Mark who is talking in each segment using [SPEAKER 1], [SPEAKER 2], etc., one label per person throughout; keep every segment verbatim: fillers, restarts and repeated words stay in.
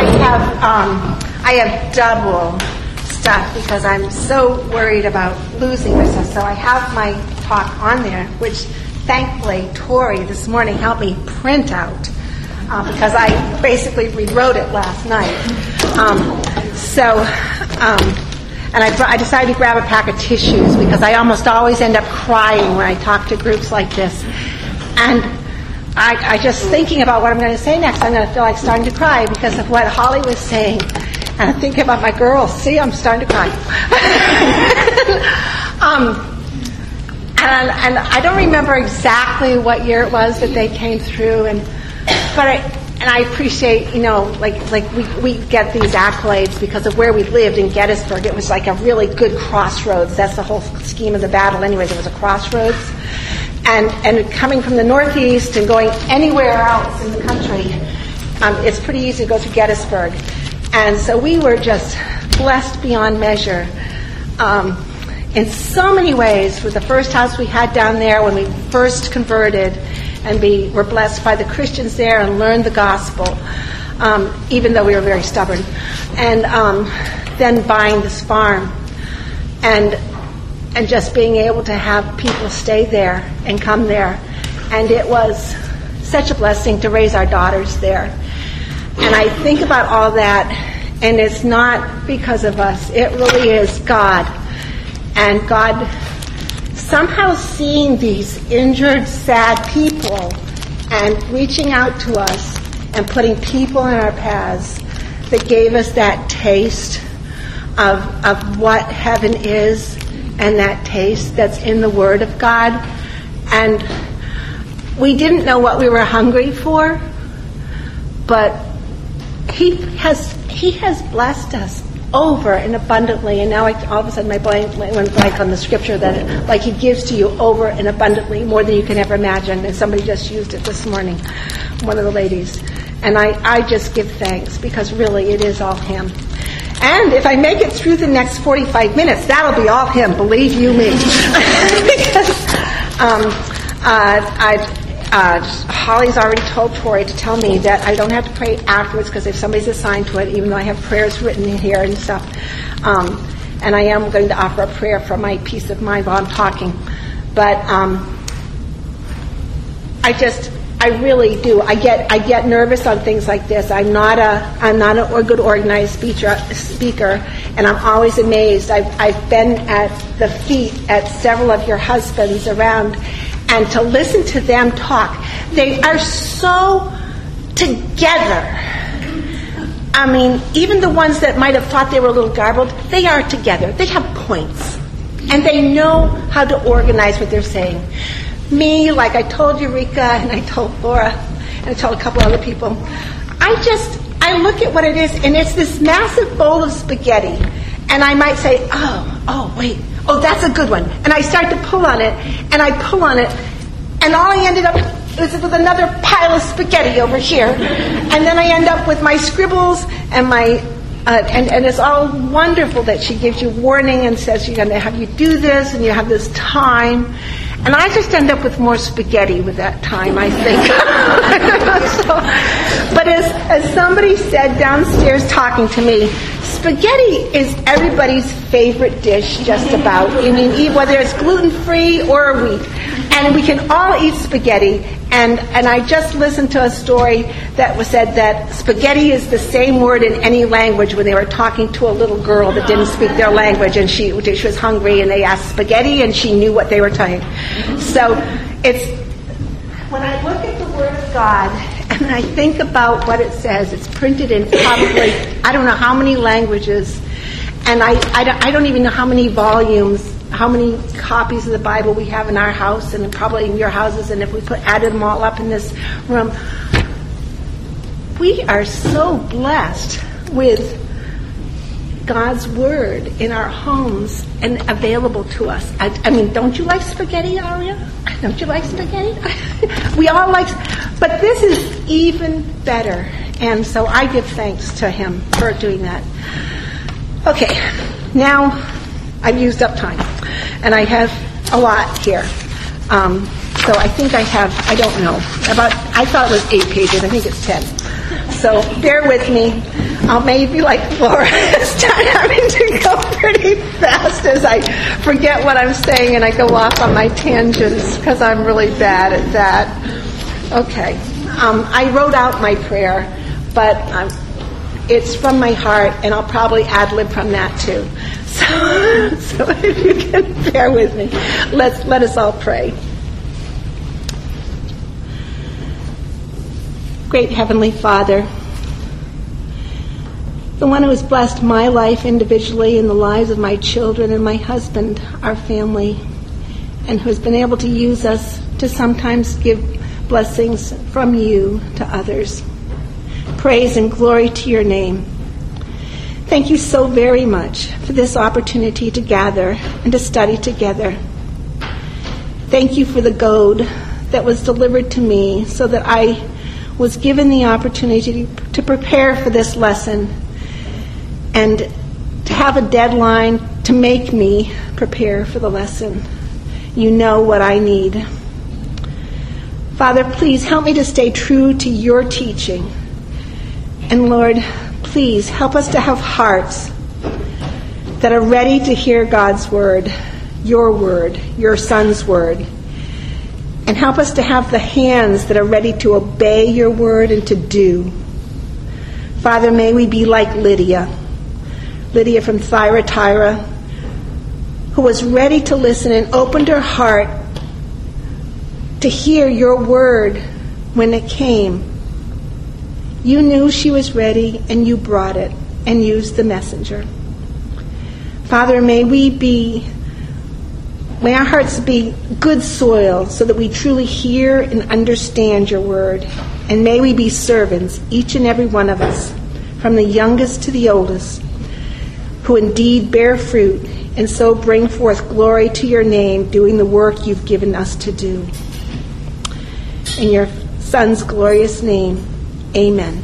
[SPEAKER 1] have um, I have double stuff because I'm so worried about losing this stuff. So I have my talk on there, which thankfully Tori this morning helped me print out uh, because I basically rewrote it last night. Um, so, um, and I, I decided to grab a pack of tissues because I almost always end up crying when I talk to groups like this. And I, I just thinking about what I'm going to say next, I'm going to feel like starting to cry because of what Holly was saying. And I'm thinking about my girls. See, I'm starting to cry. um, and, and I don't remember exactly what year it was that they came through, and but I and I appreciate, you know, like like we we get these accolades because of where we lived in Gettysburg. It was like a really good crossroads. That's the whole scheme of the battle. Anyway, there was a crossroads. And and coming from the Northeast and going anywhere else in the country, um, it's pretty easy to go through Gettysburg. And so we were just blessed beyond measure um, in so many ways. With the first house we had down there when we first converted, and we were blessed by the Christians there and learned the gospel, um, even though we were very stubborn. And um, then buying this farm and and just being able to have people stay there and come there. And it was such a blessing to raise our daughters there. And I think about all that, and it's not because of us. It really is God. And God somehow seeing these injured, sad people and reaching out to us and putting people in our paths that gave us that taste of, of what heaven is, and that taste that's in the Word of God. And we didn't know what we were hungry for, but He has He has blessed us over and abundantly. And now I, all of a sudden my blank went blank on the scripture that it, like He gives to you over and abundantly, more than you can ever imagine. And somebody just used it this morning, one of the ladies. And I, I just give thanks because really it is all Him. And if I make it through the next forty-five minutes, that'll be all Him, believe you me. Because um, uh, I, uh, Holly's already told Tori to tell me that I don't have to pray afterwards because if somebody's assigned to it, even though I have prayers written in here and stuff. Um, and I am going to offer a prayer for my peace of mind while I'm talking. But um, I just... I really do. I get I get nervous on things like this. I'm not a I'm not a good organized speaker, speaker, and I'm always amazed. I've I've been at the feet at several of your husbands around, and to listen to them talk, they are so together. I mean, even the ones that might have thought they were a little garbled, they are together. They have points, and they know how to organize what they're saying. Me, like I told Eureka and I told Laura and I told a couple other people, I just, I look at what it is and it's this massive bowl of spaghetti and I might say, oh, oh, wait, oh, that's a good one. And I start to pull on it and I pull on it and all I ended up was with another pile of spaghetti over here. And then I end up with my scribbles and my, uh, and, and it's all wonderful that she gives you warning and says you're going to have you do this and you have this time. And I just end up with more spaghetti with that time, I think. so, but as, as somebody said downstairs talking to me, spaghetti is everybody's favorite dish, just about. I mean, whether it's gluten-free or wheat. And we can all eat spaghetti. And, and I just listened to a story that was said that spaghetti is the same word in any language when they were talking to a little girl that didn't speak their language and she, she was hungry and they asked spaghetti and she knew what they were saying. So it's, when I look at the Word of God and I think about what it says, it's printed in probably, I don't know how many languages, and I, I, don't, I don't even know how many volumes, how many copies of the Bible we have in our house and probably in your houses, and if we put added them all up in this room. We are so blessed with God's Word in our homes and available to us. I, I mean, don't you like spaghetti, Aria? Don't you like spaghetti? We all like, but this is even better. And so I give thanks to Him for doing that. Okay, now I've used up time. And I have a lot here. Um, so I think I have, I don't know, about, I thought it was eight pages. I think it's ten. So bear with me. I'll maybe like Laura start having to go pretty fast as I forget what I'm saying and I go off on my tangents because I'm really bad at that. Okay. Um, I wrote out my prayer, but um, it's from my heart, and I'll probably ad-lib from that too. So, so if you can bear with me, let's let us all pray. Great Heavenly Father, the one who has blessed my life individually and the lives of my children and my husband, our family, and who has been able to use us to sometimes give blessings from you to others. Praise and glory to your name. Thank you so very much for this opportunity to gather and to study together. Thank you for the goad that was delivered to me so that I was given the opportunity to prepare for this lesson and to have a deadline to make me prepare for the lesson. You know what I need. Father, please help me to stay true to your teaching. And Lord, please help us to have hearts that are ready to hear God's word, your word, your Son's word. And help us to have the hands that are ready to obey your word and to do. Father, may we be like Lydia, Lydia from Thyatira, who was ready to listen and opened her heart to hear your word when it came. You knew she was ready, and you brought it and used the messenger. Father, may we be, may our hearts be good soil so that we truly hear and understand your word. And may we be servants, each and every one of us, from the youngest to the oldest, who indeed bear fruit and so bring forth glory to your name, doing the work you've given us to do. In your Son's glorious name, amen.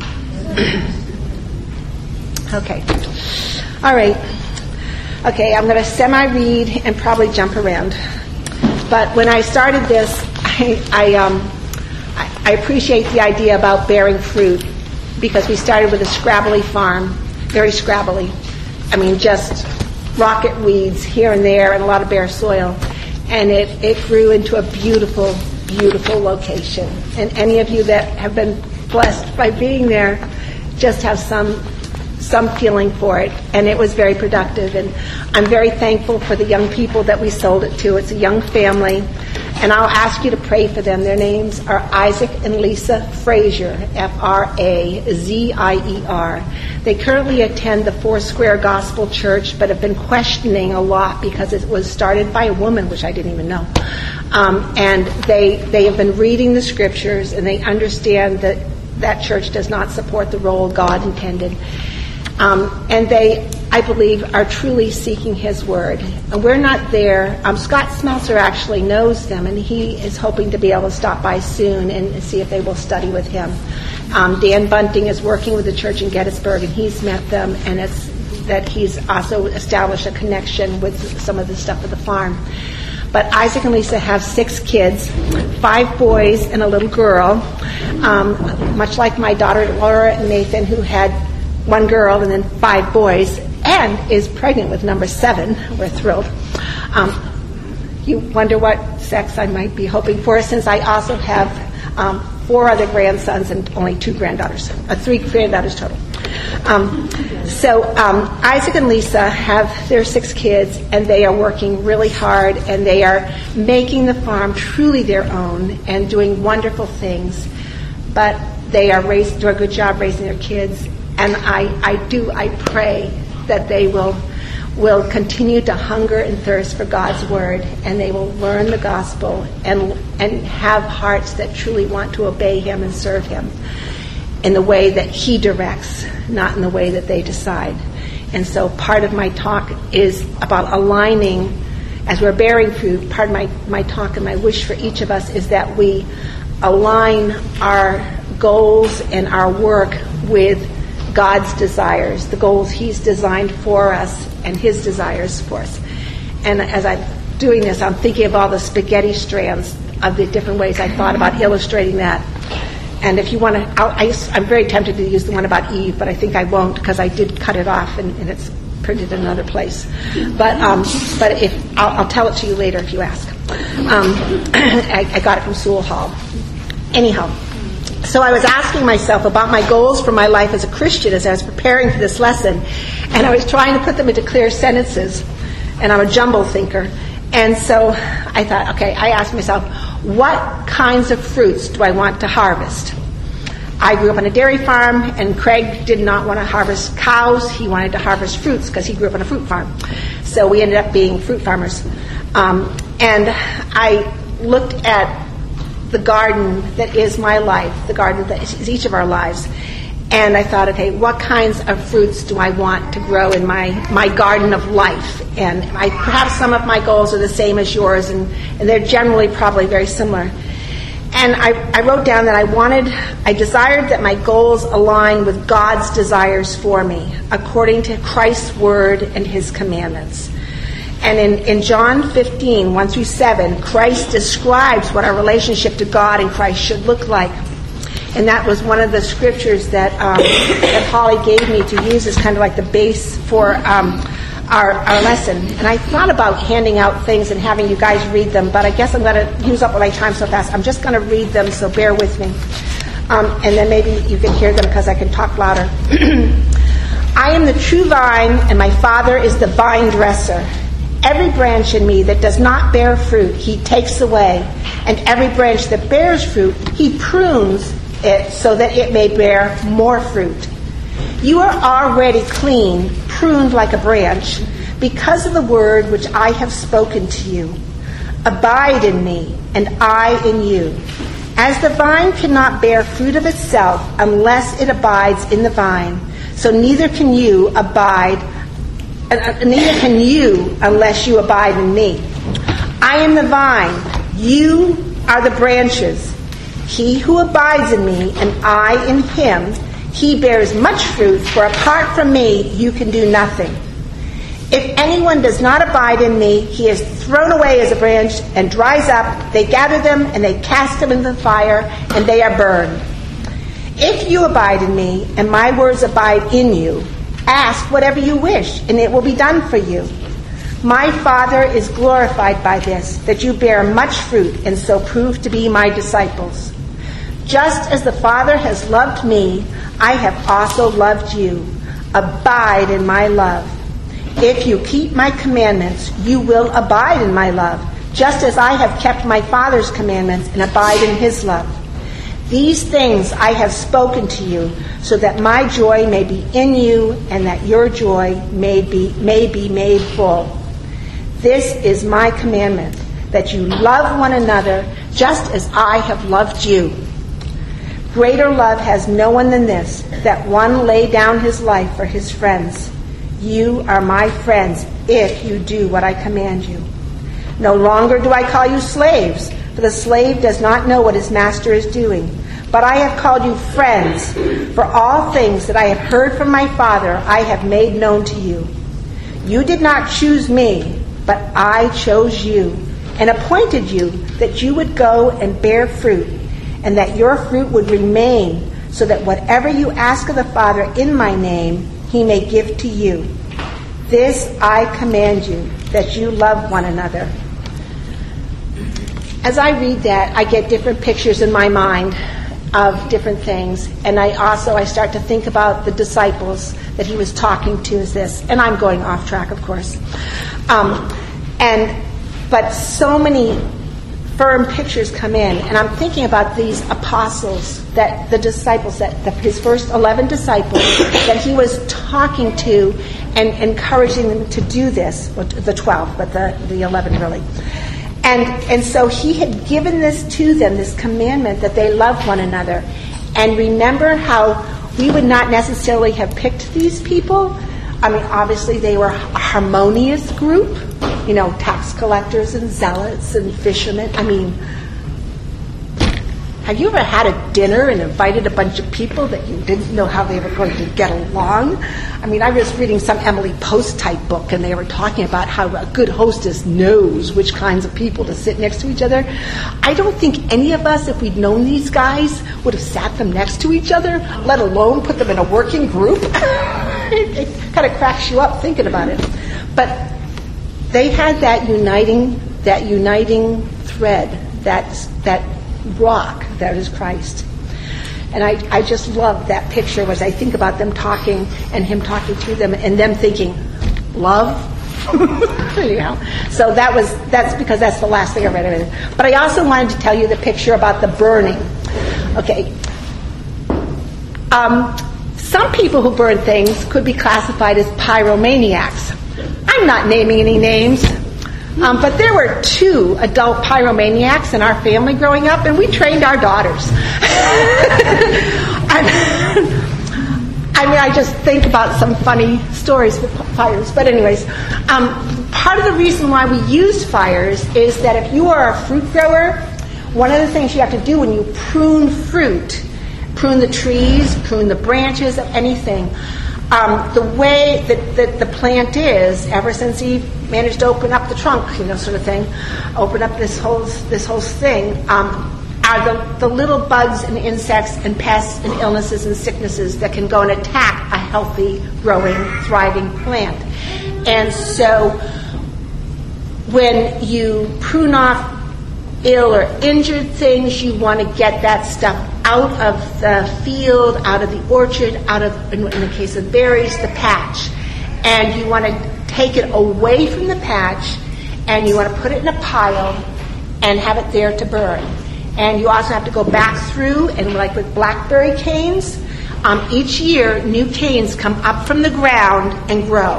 [SPEAKER 1] Okay. All right. Okay, I'm going to semi-read and probably jump around. But when I started this, I, I, um, I, I appreciate the idea about bearing fruit because we started with a scrabbly farm, very scrabbly. I mean, just rocket weeds here and there and a lot of bare soil. And it, it grew into a beautiful, beautiful location. And any of you that have been blessed by being there just have some some feeling for it. And it was very productive. And I'm very thankful for the young people that we sold it to. It's a young family. And I'll ask you to pray for them. Their names are Isaac and Lisa Frazier, F R A Z I E R. They currently attend the Foursquare Gospel Church, but have been questioning a lot because it was started by a woman, which I didn't even know. Um, and they they have been reading the scriptures, and they understand that that church does not support the role God intended. Um, and they, I believe, are truly seeking his word. And we're not there. Um, Scott Smeltzer actually knows them, and he is hoping to be able to stop by soon and see if they will study with him. Um, Dan Bunting is working with the church in Gettysburg, and he's met them, and it's that he's also established a connection with some of the stuff at the farm. But Isaac and Lisa have six kids, five boys and a little girl, um, much like my daughter Laura and Nathan, who had one girl and then five boys, and is pregnant with number seven. We're thrilled. Um, you wonder what sex I might be hoping for, since I also have um, four other grandsons and only two granddaughters, uh, three granddaughters total. Um, so um, Isaac and Lisa have their six kids, and they are working really hard, and they are making the farm truly their own and doing wonderful things. But they are raised, do a good job raising their kids. And I, I do, I pray that they will will continue to hunger and thirst for God's word, and they will learn the gospel and and have hearts that truly want to obey him and serve him in the way that he directs, not in the way that they decide. And so part of my talk is about aligning, as we're bearing fruit, part of my, my talk and my wish for each of us is that we align our goals and our work with God's desires, the goals he's designed for us and his desires for us. And as I'm doing this, I'm thinking of all the spaghetti strands of the different ways I thought about illustrating that. and if you want to, I'll, I, I'm very tempted to use the one about Eve, but I think I won't because I did cut it off and, and it's printed in another place. But um, but if I'll, I'll tell it to you later if you ask. Um, I, I got it from Sewell Hall. Anyhow, so I was asking myself about my goals for my life as a Christian as I was preparing for this lesson, and I was trying to put them into clear sentences, and I'm a jumble thinker. And so I thought, okay, I asked myself, what kinds of fruits do I want to harvest? I grew up on a dairy farm, and Craig did not want to harvest cows. He wanted to harvest fruits because he grew up on a fruit farm. So we ended up being fruit farmers. Um, and I looked at the garden that is my life, the garden that is each of our lives, and I thought, okay, what kinds of fruits do I want to grow in my, my garden of life? And I, perhaps some of my goals are the same as yours, and, and they're generally probably very similar. And I, I wrote down that I wanted, I desired that my goals align with God's desires for me, according to Christ's word and his commandments. And in, in John fifteen, one through seven, Christ describes what our relationship to God in Christ should look like. And that was one of the scriptures that um, that Holly gave me to use as kind of like the base for um, our, our lesson. And I thought about handing out things and having you guys read them, but I guess I'm going to use up my time so fast. I'm just going to read them, so bear with me. Um, and then maybe you can hear them because I can talk louder. I am the true vine, and my Father is the vine dresser. Every branch in me that does not bear fruit, he takes away. And every branch that bears fruit, he prunes it so that it may bear more fruit. You are already clean, pruned like a branch, because of the word which I have spoken to you. Abide in me, and I in you. As the vine cannot bear fruit of itself unless it abides in the vine, so neither can you abide, uh, neither can you unless you abide in me. I am the vine, you are the branches. He who abides in me and I in him, he bears much fruit, for apart from me you can do nothing. If anyone does not abide in me, he is thrown away as a branch and dries up. They gather them and they cast them into the fire, and they are burned. If you abide in me and my words abide in you, ask whatever you wish, and it will be done for you. My Father is glorified by this, that you bear much fruit and so prove to be my disciples. Just as the Father has loved me, I have also loved you. Abide in my love. If you keep my commandments, you will abide in my love, just as I have kept my Father's commandments and abide in his love. These things I have spoken to you, so that my joy may be in you and that your joy may be, may be made full. This is my commandment, that you love one another just as I have loved you. Greater love has no one than this, that one lay down his life for his friends. You are my friends if you do what I command you. No longer do I call you slaves, for the slave does not know what his master is doing. But I have called you friends, for all things that I have heard from my Father I have made known to you. You did not choose me, but I chose you and appointed you that you would go and bear fruit, and that your fruit would remain, so that whatever you ask of the Father in my name, he may give to you. This I command you, that you love one another. As I read that, I get different pictures in my mind of different things, and I also I start to think about the disciples that he was talking to as this, and I'm going off track, of course. Um, and but so many firm pictures come in, and I'm thinking about these apostles, that the disciples, that the, his first eleven disciples that he was talking to and encouraging them to do this, well, the twelve, but the, the eleven really. And and so he had given this to them, this commandment that they love one another. And remember how we would not necessarily have picked these people. I mean, obviously they were a harmonious group, you know, tax collectors and zealots and fishermen. I mean, Have you ever had a dinner and invited a bunch of people that you didn't know how they were going to get along? I mean, I was reading some Emily Post type book, and they were talking about how a good hostess knows which kinds of people to sit next to each other. I don't think any of us, if we'd known these guys, would have sat them next to each other, let alone put them in a working group. it, it kind of cracks you up thinking about it. But they had that uniting, that uniting thread, that that rock that is Christ. And I, I just love that picture as I think about them talking and him talking to them and them thinking, love? Anyhow, so that was, that's because that's the last thing I read of it. But I also wanted to tell you the picture about the burning. Okay. Um, some people who burn things could be classified as pyromaniacs. I'm not naming any names. Um, but there were two adult pyromaniacs in our family growing up, and we trained our daughters. I mean, I just think about some funny stories with fires. But anyways, um, part of the reason why we use fires is that if you are a fruit grower, one of the things you have to do when you prune fruit, prune the trees, prune the branches of anything, Um, the way that, that the plant is, ever since he managed to open up the trunk, you know, sort of thing, open up this whole this whole thing, um, are the, the little bugs and insects and pests and illnesses and sicknesses that can go and attack a healthy, growing, thriving plant. And so when you prune off ill or injured things, you want to get that stuff out of the field, out of the orchard, out of, in the case of berries, the patch. And you want to take it away from the patch, and you want to put it in a pile and have it there to burn. And you also have to go back through, and like with blackberry canes, um, each year new canes come up from the ground and grow.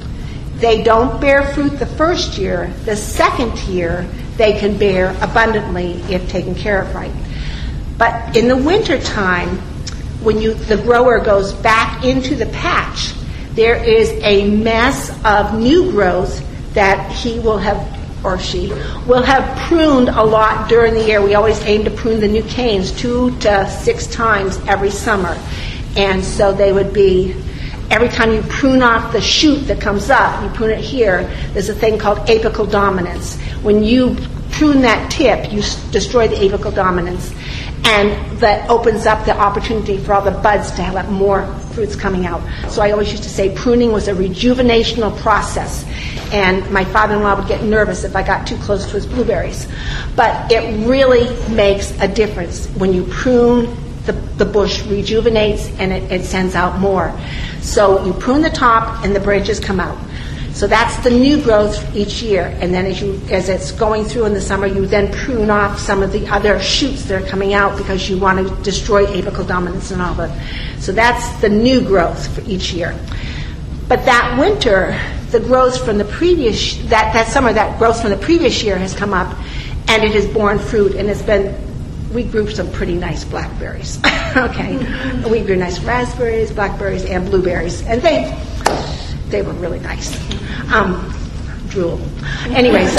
[SPEAKER 1] They don't bear fruit the first year. The second year, they can bear abundantly if taken care of right. But in the wintertime, when you the grower goes back into the patch, there is a mess of new growth that he will have, or she, will have pruned a lot during the year. We always aim to prune the new canes two to six times every summer. And so they would be, every time you prune off the shoot that comes up, you prune it here, there's a thing called apical dominance. When you prune that tip, you s- destroy the apical dominance. And that opens up the opportunity for all the buds to have more fruits coming out. So I always used to say pruning was a rejuvenational process. And my father-in-law would get nervous if I got too close to his blueberries. But it really makes a difference. When you prune, the, the bush rejuvenates and it, it sends out more. So you prune the top and the branches come out. So that's the new growth each year. And then as you as it's going through in the summer, you then prune off some of the other shoots that are coming out because you want to destroy apical dominance and all that. So that's the new growth for each year. But that winter, the growth from the previous, that, that summer, that growth from the previous year has come up, and it has borne fruit, and it's been, we grew some pretty nice blackberries. Okay. We grew nice raspberries, blackberries, and blueberries. And they, they were really nice. Um, drool. Anyways.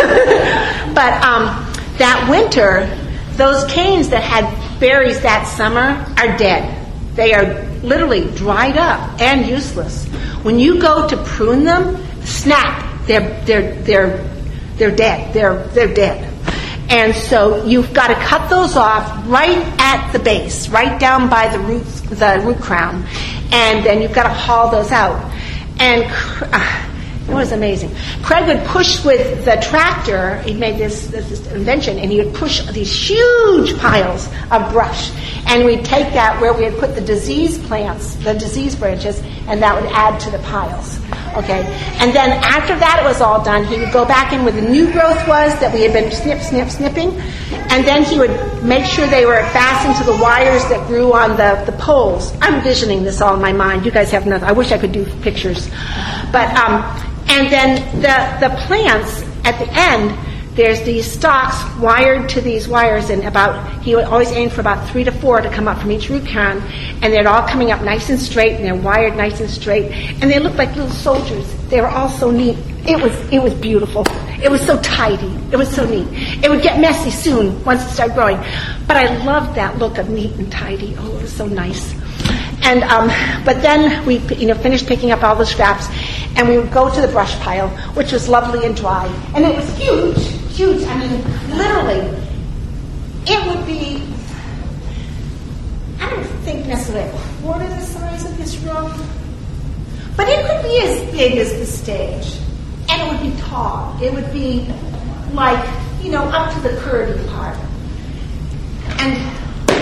[SPEAKER 1] But um, that winter, those canes that had berries that summer are dead. They are literally dried up and useless. When you go to prune them, snap, they're they're they're they're dead. They're they're dead. And so you've got to cut those off right at the base, right down by the roots, the root crown, and then you've got to haul those out. And uh, it was amazing. Craig would push with the tractor. He made this, this, this invention, and he would push these huge piles of brush. And we'd take that where we had put the disease plants, the disease branches, and that would add to the piles. Okay? And then after that it was all done, he would go back in where the new growth was that we had been snip, snip, snipping. And then he would make sure they were fastened to the wires that grew on the, the poles. I'm envisioning this all in my mind. You guys have nothing. I wish I could do pictures. But, um, and then the, the plants at the end there's these stalks wired to these wires, and about he would always aim for about three to four to come up from each root crown, and they're all coming up nice and straight, and they're wired nice and straight, and they look like little soldiers. They were all so neat. It was it was beautiful. It was so tidy. It was so neat. It would get messy soon once it started growing, but I loved that look of neat and tidy. Oh, it was so nice. And um, but then we, you know, finished picking up all the scraps, and we would go to the brush pile, which was lovely and dry, and it was huge, huge. I mean, literally, it would be. I don't think necessarily a quarter the size of this room, but it could be as big as the stage, and it would be tall. It would be like, you know, up to the curvy part, and.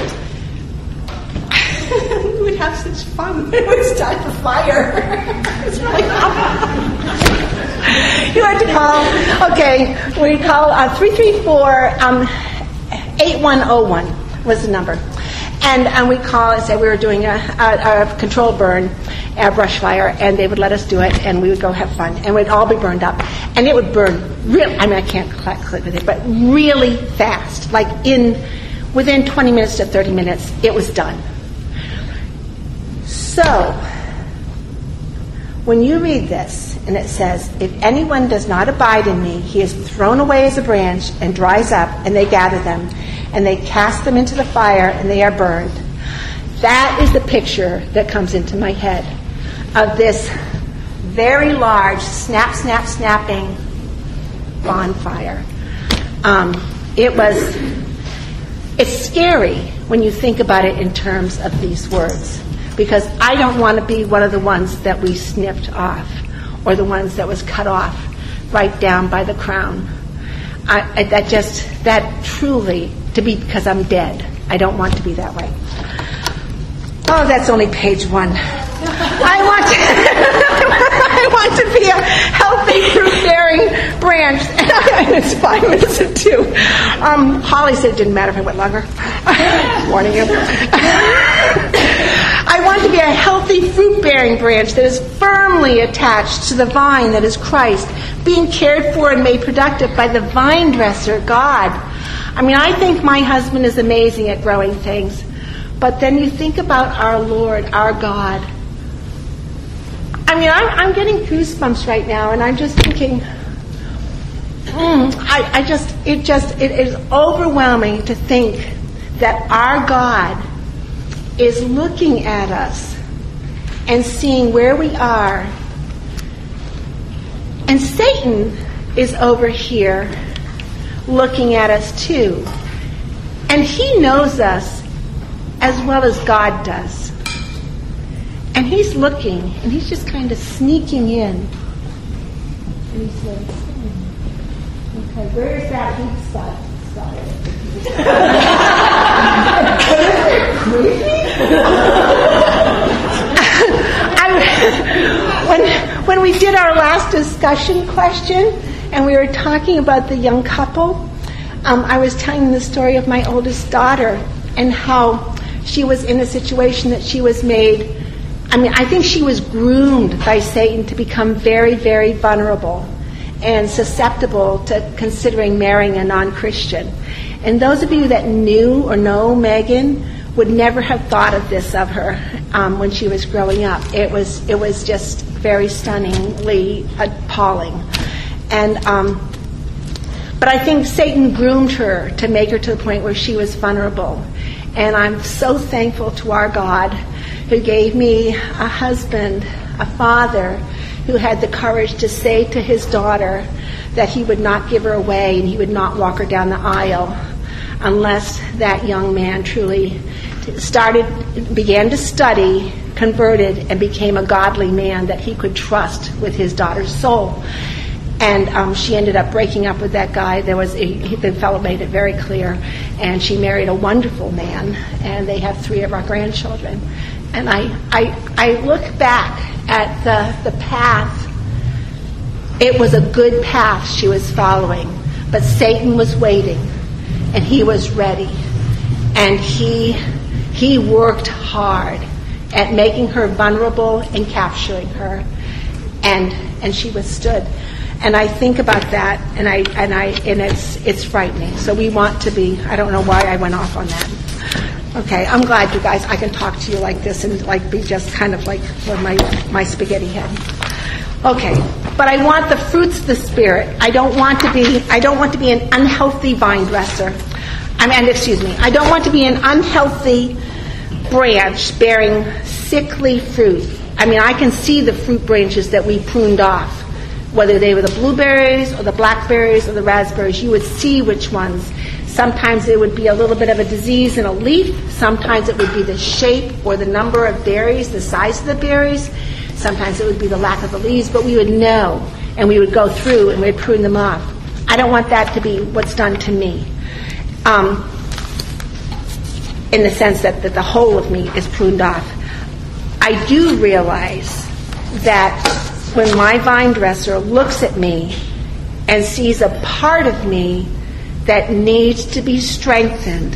[SPEAKER 1] We would have such fun. We would start the fire. It was really fun. You had to call, okay, we call uh, three three four, um, eight one zero one was the number. And um, we call and say we were doing a, a, a controlled burn, a brush fire, and they would let us do it, and we would go have fun. And we'd all be burned up. And it would burn really, I mean, I can't click with it, but really fast. Like in, within twenty minutes to thirty minutes, it was done. So, when you read this, and it says, if anyone does not abide in me, he is thrown away as a branch and dries up, and they gather them, and they cast them into the fire, and they are burned. That is the picture that comes into my head of this very large, snap, snap, snapping bonfire. Um, it was, it's scary when you think about it in terms of these words. Because I don't want to be one of the ones that we snipped off, or the ones that was cut off right down by the crown. I, I, that just, that truly, to be, because I'm dead. I don't want to be that way. Oh, that's only page one. I want to, I want to be a healthy, fruit-bearing branch. And it's five minutes of two. Um, Holly said it didn't matter if I went longer. Warning you. I want to be a healthy fruit-bearing branch that is firmly attached to the vine that is Christ, being cared for and made productive by the vine dresser, God. I mean, I think my husband is amazing at growing things. But then you think about our Lord, our God. I mean, I'm, I'm getting goosebumps right now, and I'm just thinking, mm, I, I just, it just, it is overwhelming to think that our God is looking at us and seeing where we are. And Satan is over here looking at us too. And he knows us as well as God does. And he's looking, and he's just kind of sneaking in. And he says, okay, where is that weak spot? I, when, when we did our last discussion question, and we were talking about the young couple, um, I was telling the story of my oldest daughter and how she was in a situation that she was made, I mean, I think she was groomed by Satan to become very, very vulnerable and susceptible to considering marrying a non-Christian. And those of you that knew or know Megan would never have thought of this of her um, when she was growing up. It was it was just very stunningly appalling. And um, but I think Satan groomed her to make her to the point where she was vulnerable. And I'm so thankful to our God who gave me a husband, a father, who had the courage to say to his daughter that he would not give her away and he would not walk her down the aisle unless that young man truly started, began to study, converted, and became a godly man that he could trust with his daughter's soul. And um, she ended up breaking up with that guy. There was a, the fellow made it very clear, and she married a wonderful man, and they have three of our grandchildren. And I, I, I look back at the the path. It was a good path she was following, but Satan was waiting, and he was ready, and he he worked hard at making her vulnerable and capturing her, and and she withstood. And I think about that, and I and I and it's it's frightening. So we want to be. I don't know why I went off on that. Okay, I'm glad you guys. I can talk to you like this and like be just kind of like with my my spaghetti head. Okay, but I want the fruits of the Spirit. I don't want to be. I don't want to be an unhealthy vine dresser. I mean, excuse me. I don't want to be an unhealthy branch bearing sickly fruit. I mean, I can see the fruit branches that we pruned off. Whether they were the blueberries or the blackberries or the raspberries, you would see which ones. Sometimes it would be a little bit of a disease in a leaf. Sometimes it would be the shape or the number of berries, the size of the berries. Sometimes it would be the lack of the leaves, but we would know, and we would go through and we'd prune them off. I don't want that to be what's done to me. Um, in the sense that, that the whole of me is pruned off. I do realize that when my vine dresser looks at me and sees a part of me that needs to be strengthened,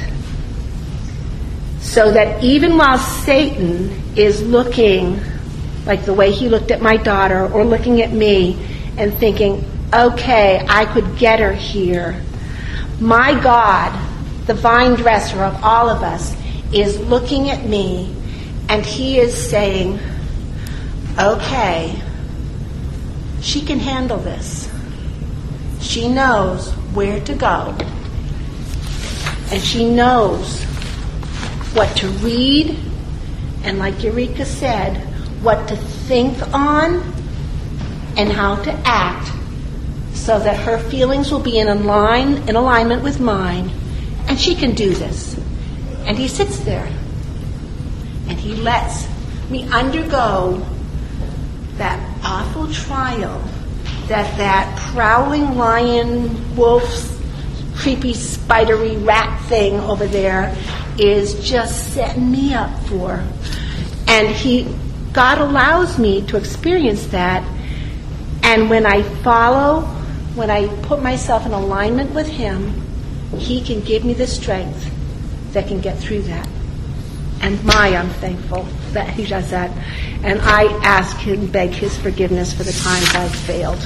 [SPEAKER 1] so that even while Satan is looking like the way he looked at my daughter or looking at me and thinking, okay, I could get her here, my God, the vine dresser of all of us, is looking at me and he is saying, okay, she can handle this. She knows where to go. And she knows what to read. And like Eureka said, what to think on and how to act so that her feelings will be in line, in alignment with mine. And she can do this. And he sits there. And he lets me undergo that awful trial that that prowling lion, wolf, creepy, spidery rat thing over there is just setting me up for. And he, God allows me to experience that. And when I follow, when I put myself in alignment with him, he can give me the strength that can get through that. And my, I'm thankful that he does that. And I ask him, beg his forgiveness for the times I've failed.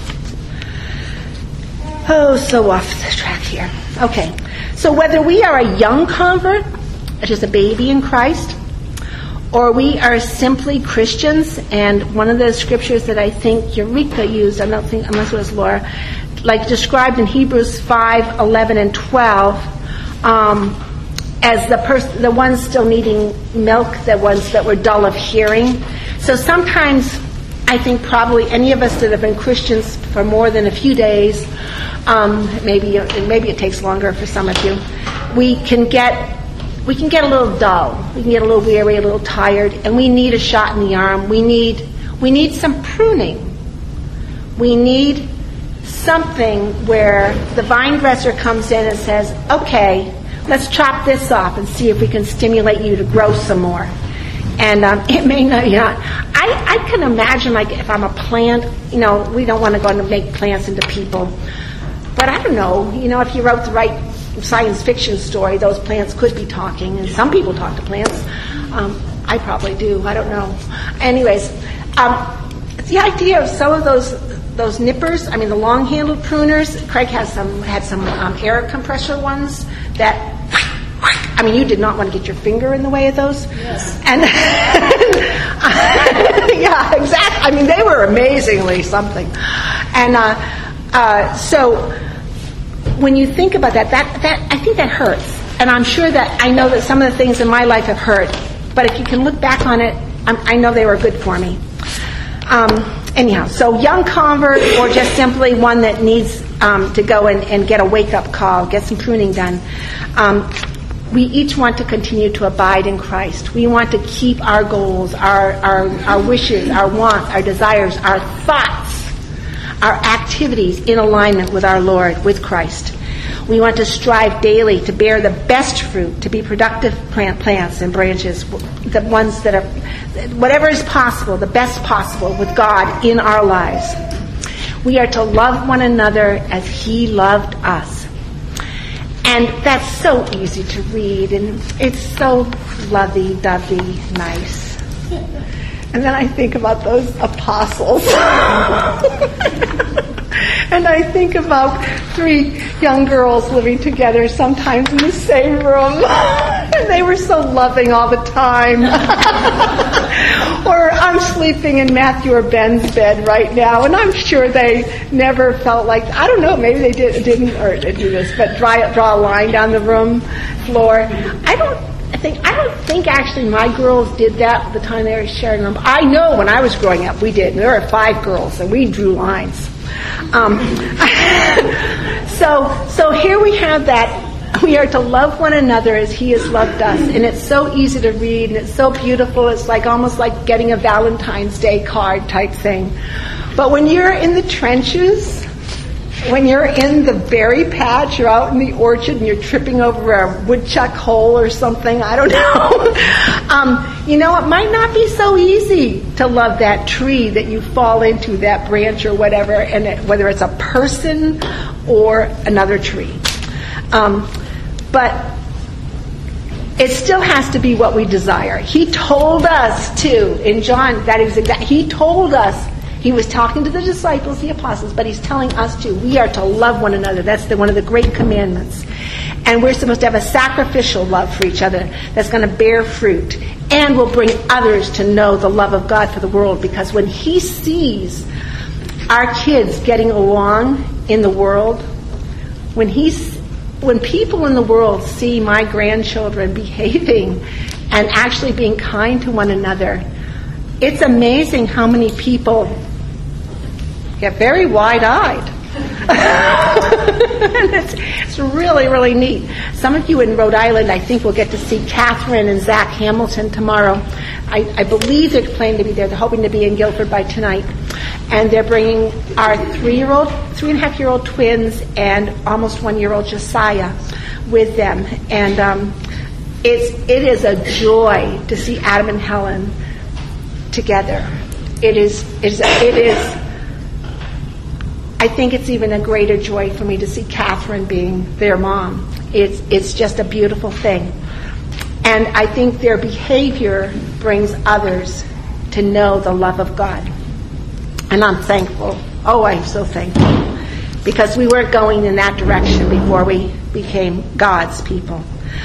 [SPEAKER 1] Oh, so off the track here. Okay, so whether we are a young convert, just a baby in Christ, or we are simply Christians, and one of the scriptures that I think Eureka used, I don't think, unless it was Laura, like described in Hebrews five, eleven, and twelve, um, as the pers- the ones still needing milk, the ones that were dull of hearing. So sometimes I think probably any of us that have been Christians for more than a few days, um, maybe maybe it takes longer for some of you, we can get we can get a little dull, we can get a little weary, a little tired, and we need a shot in the arm. We need we need some pruning. We need something where the vine dresser comes in and says, okay, let's chop this off and see if we can stimulate you to grow some more. And um, it may not, you know, I, I can imagine, like, if I'm a plant, you know, we don't want to go and make plants into people. But I don't know, you know, if you wrote the right science fiction story, those plants could be talking. And some people talk to plants. Um, I probably do. I don't know. Anyways, um, the idea of some of those those nippers, I mean, the long-handled pruners, Craig has some had some um, air compressor ones that, I mean, you did not want to get your finger in the way of those.
[SPEAKER 2] Yes.
[SPEAKER 1] And yeah, exactly. I mean, they were amazingly something. And uh, uh, so when you think about that, that, that I think that hurts. And I'm sure that I know that some of the things in my life have hurt. But if you can look back on it, I'm, I know they were good for me. Um, anyhow, so young convert or just simply one that needs um, to go and, and get a wake-up call, get some pruning done. Um, we each want to continue to abide in Christ. We want to keep our goals, our, our, our wishes, our wants, our desires, our thoughts, our activities in alignment with our Lord, with Christ. We want to strive daily to bear the best fruit, to be productive plant plants and branches, the ones that are, whatever is possible, the best possible with God in our lives. We are to love one another as He loved us. And that's so easy to read, and it's so lovey-dovey nice. And then I think about those apostles. And I think about three young girls living together sometimes in the same room. And they were so loving all the time. Or I'm sleeping in Matthew or Ben's bed right now, and I'm sure they never felt like, I don't know, maybe they did, didn't or they do this, but draw, draw a line down the room floor. I don't I think I don't think actually my girls did that at the time they were sharing a room. I know when I was growing up we did. There were five girls, and we drew lines. Um, so so here we have that. We are to love one another as He has loved us. And it's so easy to read, and it's so beautiful. It's like almost like getting a Valentine's Day card type thing. But when you're in the trenches, when you're in the berry patch, you're out in the orchard and you're tripping over a woodchuck hole or something, I don't know. um, you know, it might not be so easy to love that tree that you fall into, that branch or whatever, and it, whether it's a person or another tree. Um, but it still has to be what we desire. He told us to, in John, that is exact. He told us, he was talking to the disciples, the apostles, but he's telling us too. We are to love one another. That's the, one of the great commandments. And we're supposed to have a sacrificial love for each other that's going to bear fruit and will bring others to know the love of God for the world. Because when He sees our kids getting along in the world, when he's When people in the world see my grandchildren behaving and actually being kind to one another, it's amazing how many people get very wide-eyed. And it's, it's really, really neat. Some of you in Rhode Island, I think, will get to see Catherine and Zach Hamilton tomorrow. I, I believe they're planning to be there. They're hoping to be in Guilford by tonight. And they're bringing our three-year-old, three-and-a-half-year-old twins and almost one-year-old Josiah with them. And um, it's it is a joy to see Adam and Helen together. It is it is it is. I think it's even a greater joy for me to see Catherine being their mom. It's it's just a beautiful thing. And I think their behavior brings others to know the love of God. And I'm thankful. Oh, I'm so thankful. Because we weren't going in that direction before we became God's people.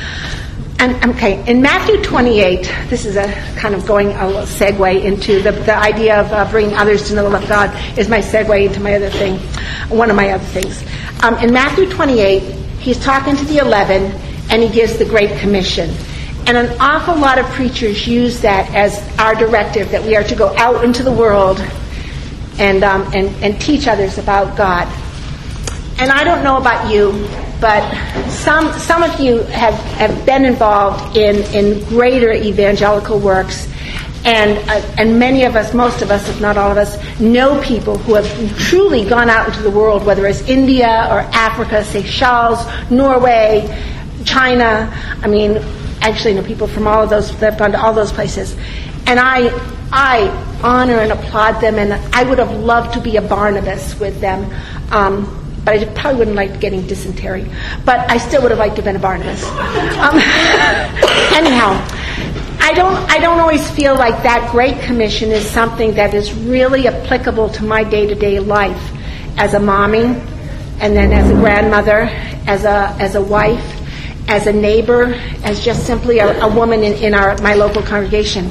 [SPEAKER 1] And okay, in Matthew twenty-eight, this is a kind of going a little segue into the, the idea of uh, bringing others to know the love of God is my segue into my other thing, one of my other things. Um, in Matthew twenty-eight, he's talking to the eleven, and he gives the Great Commission. And an awful lot of preachers use that as our directive, that we are to go out into the world and um, and, and teach others about God. And I don't know about you, but some some of you have, have been involved in, in greater evangelical works, and uh, and many of us, most of us, if not all of us, know people who have truly gone out into the world, whether it's India or Africa, Seychelles, Norway, China. I mean, actually know people from all of those that have gone to all those places. And I I honor and applaud them, and I would have loved to be a Barnabas with them. Um, But I probably wouldn't like getting dysentery. But I still would have liked to have been a Barnabas. Um, anyhow, I don't I don't always feel like that Great Commission is something that is really applicable to my day-to-day life as a mommy, and then as a grandmother, as a as a wife, as a neighbor, as just simply a, a woman in, in our my local congregation.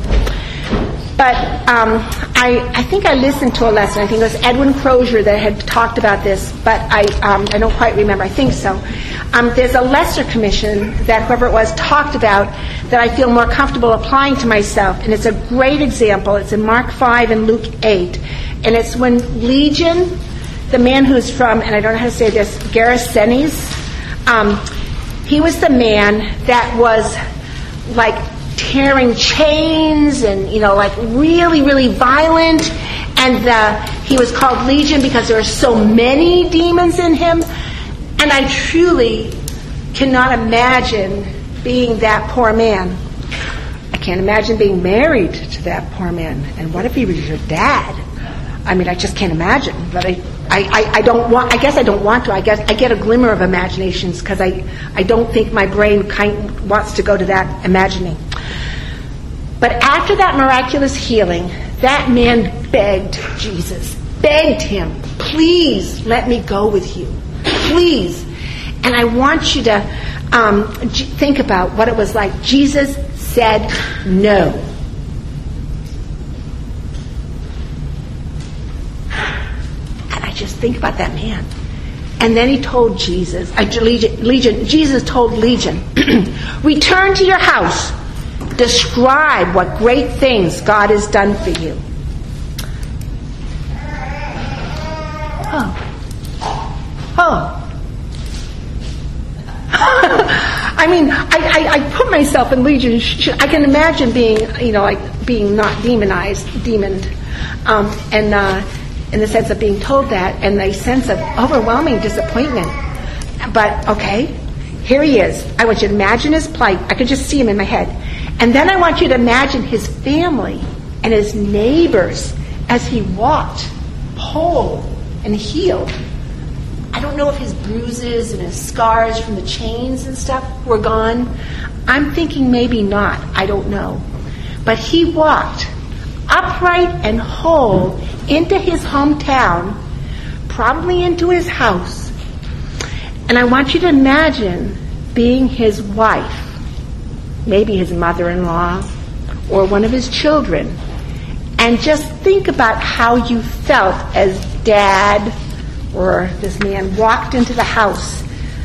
[SPEAKER 1] But um, I, I think I listened to a lesson. I think it was Edwin Crozier that had talked about this, but I um, I don't quite remember. I think so. Um, there's a lesser commission that whoever it was talked about that I feel more comfortable applying to myself, and it's a great example. It's in Mark five and Luke eight, and it's when Legion, the man who's from, and I don't know how to say this, Gerasenes, um, he was the man that was like tearing chains and, you know, like really, really violent. And uh, he was called Legion because there were so many demons in him. And I truly cannot imagine being that poor man. I can't imagine being married to that poor man. And what if he was your dad? I mean, I just can't imagine. But I, I, I, I don't want. I guess I don't want to. I guess I get a glimmer of imaginations because I, I don't think my brain kind wants to go to that imagining. But after that miraculous healing, that man begged Jesus, begged him, please let me go with you. Please. And I want you to um, think about what it was like. Jesus said no. And I just think about that man. And then he told Jesus, uh, Legion, Legion, Jesus told Legion, return to your house. Describe what great things God has done for you. Oh. Oh. I mean, I, I, I put myself in Legion. I can imagine being, you know, like being not demonized, demoned, um, and uh, in the sense of being told that, and a sense of overwhelming disappointment. But okay, here he is. I want you to imagine his plight. I could just see him in my head, and then I want you to imagine his family and his neighbors as he walked, whole and healed. I don't know if his bruises and his scars from the chains and stuff were gone. I'm thinking maybe not. I don't know. But he walked upright and whole into his hometown, probably into his house. And I want you to imagine being his wife, maybe his mother-in-law, or one of his children, and just think about how you felt as dad or this man walked into the house.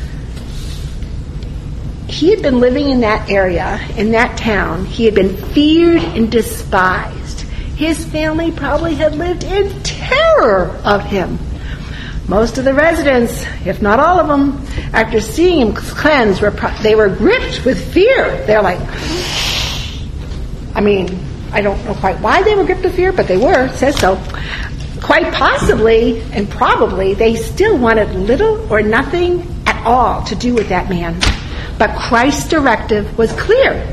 [SPEAKER 1] He had been living in that area, in that town. He had been feared and despised. His family probably had lived in terror of him. Most of the residents, if not all of them, after seeing him cleanse, were pro- they were gripped with fear. They're like, I mean, I don't know quite why they were gripped with fear, but they were, it says so. Quite possibly, and probably, they still wanted little or nothing at all to do with that man. But Christ's directive was clear.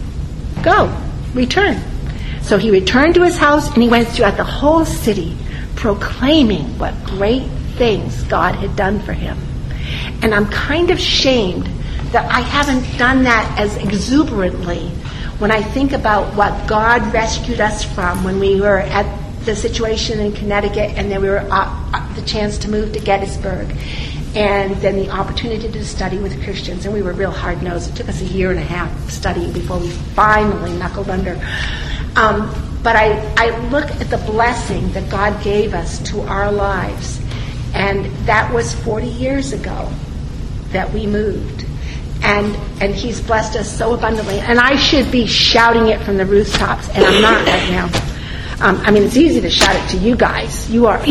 [SPEAKER 1] Go, return. So he returned to his house, and he went throughout the whole city, proclaiming what great things God had done for him. And I'm kind of shamed that I haven't done that as exuberantly when I think about what God rescued us from when we were at the situation in Connecticut, and then we were uh, the chance to move to Gettysburg, and then the opportunity to study with Christians, and we were real hard-nosed. It took us a year and a half studying before we finally knuckled under. Um, but I, I look at the blessing that God gave us to our lives, and that was forty years ago that we moved. And and he's blessed us so abundantly. And I should be shouting it from the rooftops, and I'm not right now. Um, I mean, it's easy to shout it to you guys. You are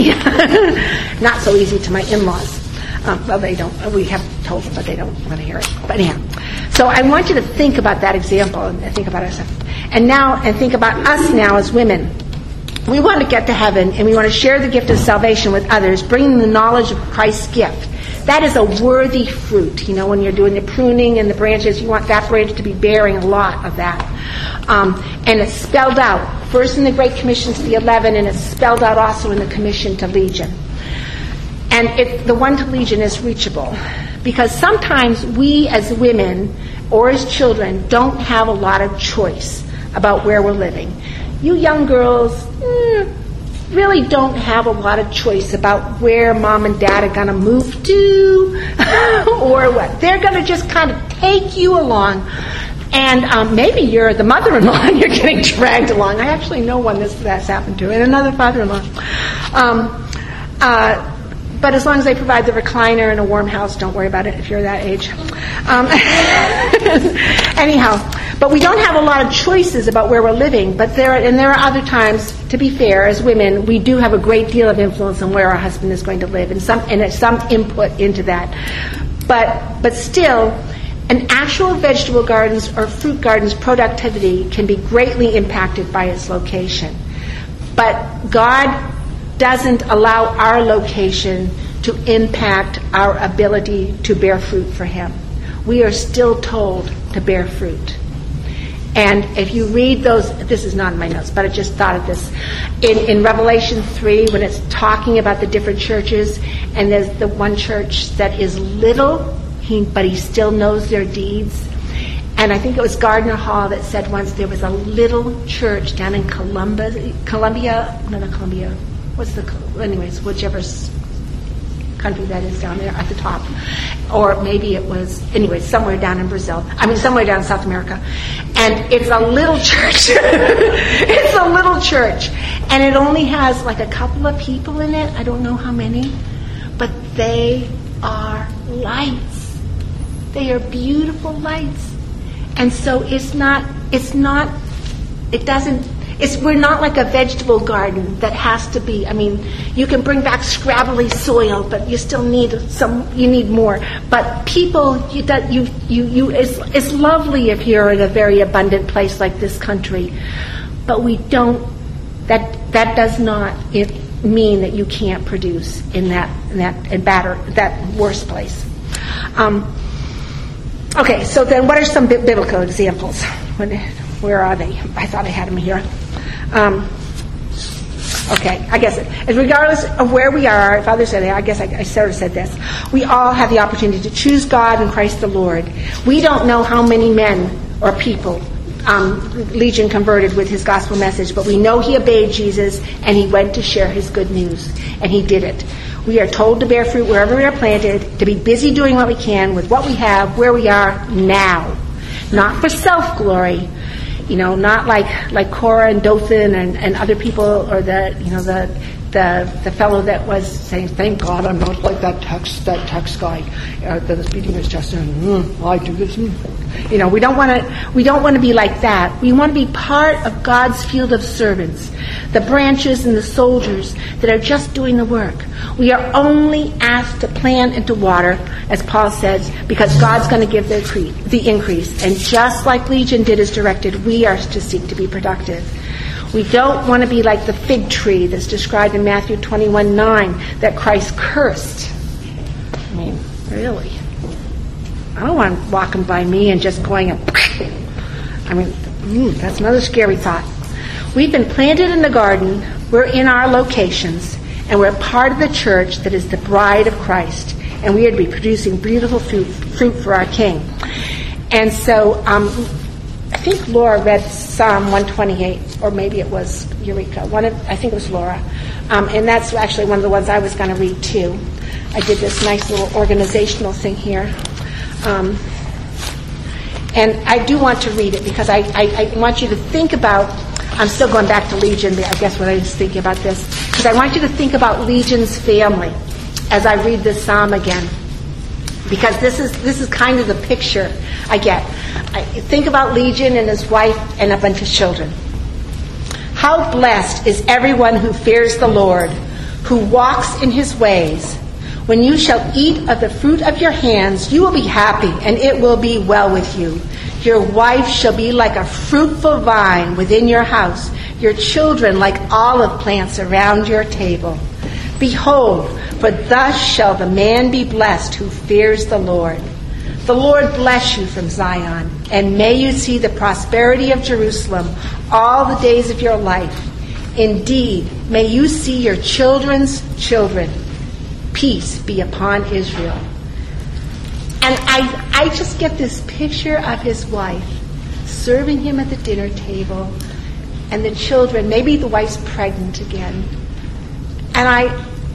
[SPEAKER 1] not so easy to my in-laws. Um, well, they don't. We have told them, but they don't want to hear it. But anyhow, so I want you to think about that example and think about ourselves. And now, and think about us now as women. We want to get to heaven, and we want to share the gift of salvation with others, bringing the knowledge of Christ's gift. That is a worthy fruit. You know, when you're doing the pruning and the branches, you want that branch to be bearing a lot of that. Um, and it's spelled out, first in the Great Commission to the eleven, and it's spelled out also in the Commission to Legion. And it, the one to Legion is reachable. Because sometimes we as women or as children don't have a lot of choice about where we're living. You young girls mm, really don't have a lot of choice about where mom and dad are going to move to or what. They're going to just kind of take you along. And um, maybe you're the mother-in-law and you're getting dragged along. I actually know one this that's happened to, and another father-in-law. Um, uh, but as long as they provide the recliner and a warm house, don't worry about it if you're that age. Um, anyhow, but we don't have a lot of choices about where we're living. But there, and there are other times, to be fair, as women, we do have a great deal of influence on where our husband is going to live, and some and some input into that. But but still, an actual vegetable garden's or fruit garden's productivity can be greatly impacted by its location. But God doesn't allow our location to impact our ability to bear fruit for Him. We are still told to bear fruit. And if you read those, this is not in my notes, but I just thought of this. In, in Revelation three, when it's talking about the different churches, and there's the one church that is little, he, but he still knows their deeds. And I think it was Gardner Hall that said once there was a little church down in Columbus, Columbia, no, not Columbia, what's the, anyways, whichever country that is down there at the top. Or maybe it was, anyways, somewhere down in Brazil. I mean, somewhere down in South America. And it's a little church. It's a little church. And it only has like a couple of people in it. I don't know how many. But they are lights. They are beautiful lights. And so it's not, it's not, it doesn't, it's, we're not like a vegetable garden that has to be, I mean, you can bring back scrabbly soil, but you still need some, you need more. But people, you, that you, you, you, it's, it's lovely if you're in a very abundant place like this country, but we don't, that, that does not it mean that you can't produce in that, in that, in better, that worse place. Um, okay, so then what are some bi- biblical examples? When, where are they? I thought I had them here. Um, okay, I guess it, regardless of where we are, Father said, I guess I, I sort of said this, we all have the opportunity to choose God and Christ the Lord. We don't know how many men or people um, Legion converted with his gospel message, but we know he obeyed Jesus and he went to share his good news, and he did it. We are told to bear fruit wherever we are planted, to be busy doing what we can with what we have, where we are now, not for self-glory. You know, not like like Korah and Dothan and, and other people, or the you know the the the fellow that was saying, "Thank God I'm not like that tax that tax guy uh, that was beating his chest and mm, I do this." Mm. You know, we don't want to we don't want to be like that. We want to be part of God's field of servants, the branches and the soldiers that are just doing the work. We are only asked to plant and to water, as Paul says, because God's going to give the, cre- the increase. And just like Legion did as directed, we are to seek to be productive. We don't want to be like the fig tree that's described in Matthew twenty-one nine that Christ cursed. I mean, really? I don't want him walking by me and just going and... I mean, mm, that's another scary thought. We've been planted in the garden. We're in our locations. And we're part of the church that is the bride of Christ. And we are to be producing beautiful fruit, fruit for our King. And so um, I think Laura read Psalm one twenty-eight, or maybe it was Eureka. One of, I think it was Laura. Um, and that's actually one of the ones I was going to read too. I did this nice little organizational thing here. Um, and I do want to read it because I, I, I want you to think about, I'm still going back to Legion, I guess when I was thinking about this, because I want you to think about Legion's family as I read this psalm again. Because this is this is kind of the picture I get. I think about Legion and his wife and a bunch of children. How blessed is everyone who fears the Lord, who walks in his ways. When you shall eat of the fruit of your hands, you will be happy, and it will be well with you. Your wife shall be like a fruitful vine within your house, your children like olive plants around your table. Behold, for thus shall the man be blessed who fears the Lord. The Lord bless you from Zion, and may you see the prosperity of Jerusalem all the days of your life. Indeed, may you see your children's children. Peace be upon Israel. And I, I just get this picture of his wife serving him at the dinner table, and the children, maybe the wife's pregnant again. And I,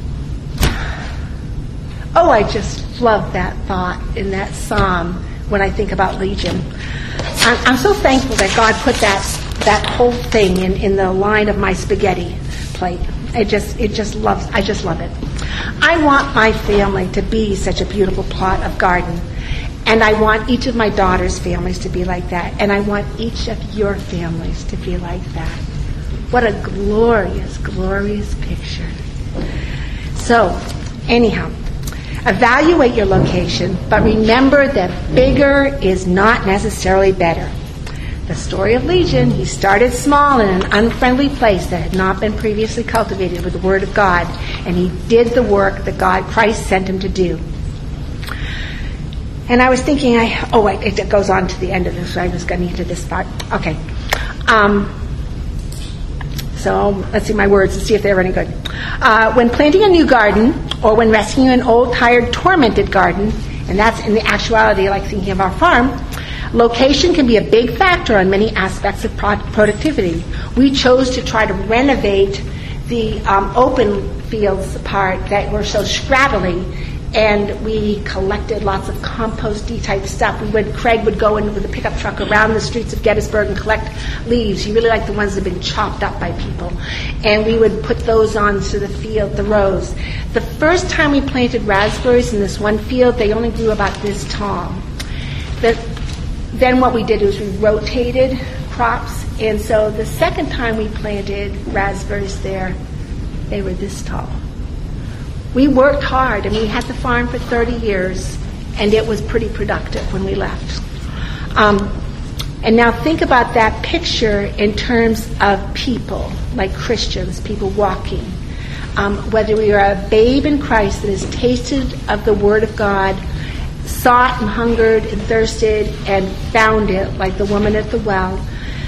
[SPEAKER 1] oh, I just love that thought in that psalm when I think about Legion. I'm, I'm so thankful that God put that that whole thing in, in the line of my spaghetti plate. It just, it just loves, I just love it. I want my family to be such a beautiful plot of garden. And I want each of my daughter's families to be like that. And I want each of your families to be like that. What a glorious, glorious picture. So, anyhow, evaluate your location, but remember that bigger is not necessarily better. The story of Legion, he started small in an unfriendly place that had not been previously cultivated with the Word of God, and he did the work that God, Christ, sent him to do. And I was thinking, I oh, wait, it goes on to the end of this, so I was going to get to this part. Okay. Um, so let's see my words and see if they're any good. Uh, when planting a new garden, or when rescuing an old, tired, tormented garden, and that's in the actuality like thinking of our farm, location can be a big factor on many aspects of pro- productivity. We chose to try to renovate the um, open fields part that were so scrabbly, and we collected lots of composty type stuff. We would, Craig would go in with a pickup truck around the streets of Gettysburg and collect leaves. He really liked the ones that had been chopped up by people. And we would put those onto the field, the rows. The first time we planted raspberries in this one field, they only grew about this tall. The, then what we did was we rotated crops. And so the second time we planted raspberries there, they were this tall. We worked hard, and we had the farm for thirty years, and it was pretty productive when we left. Um, and now think about that picture in terms of people, like Christians, people walking. Um, whether we are a babe in Christ that has tasted of the Word of God, sought and hungered and thirsted and found it, like the woman at the well,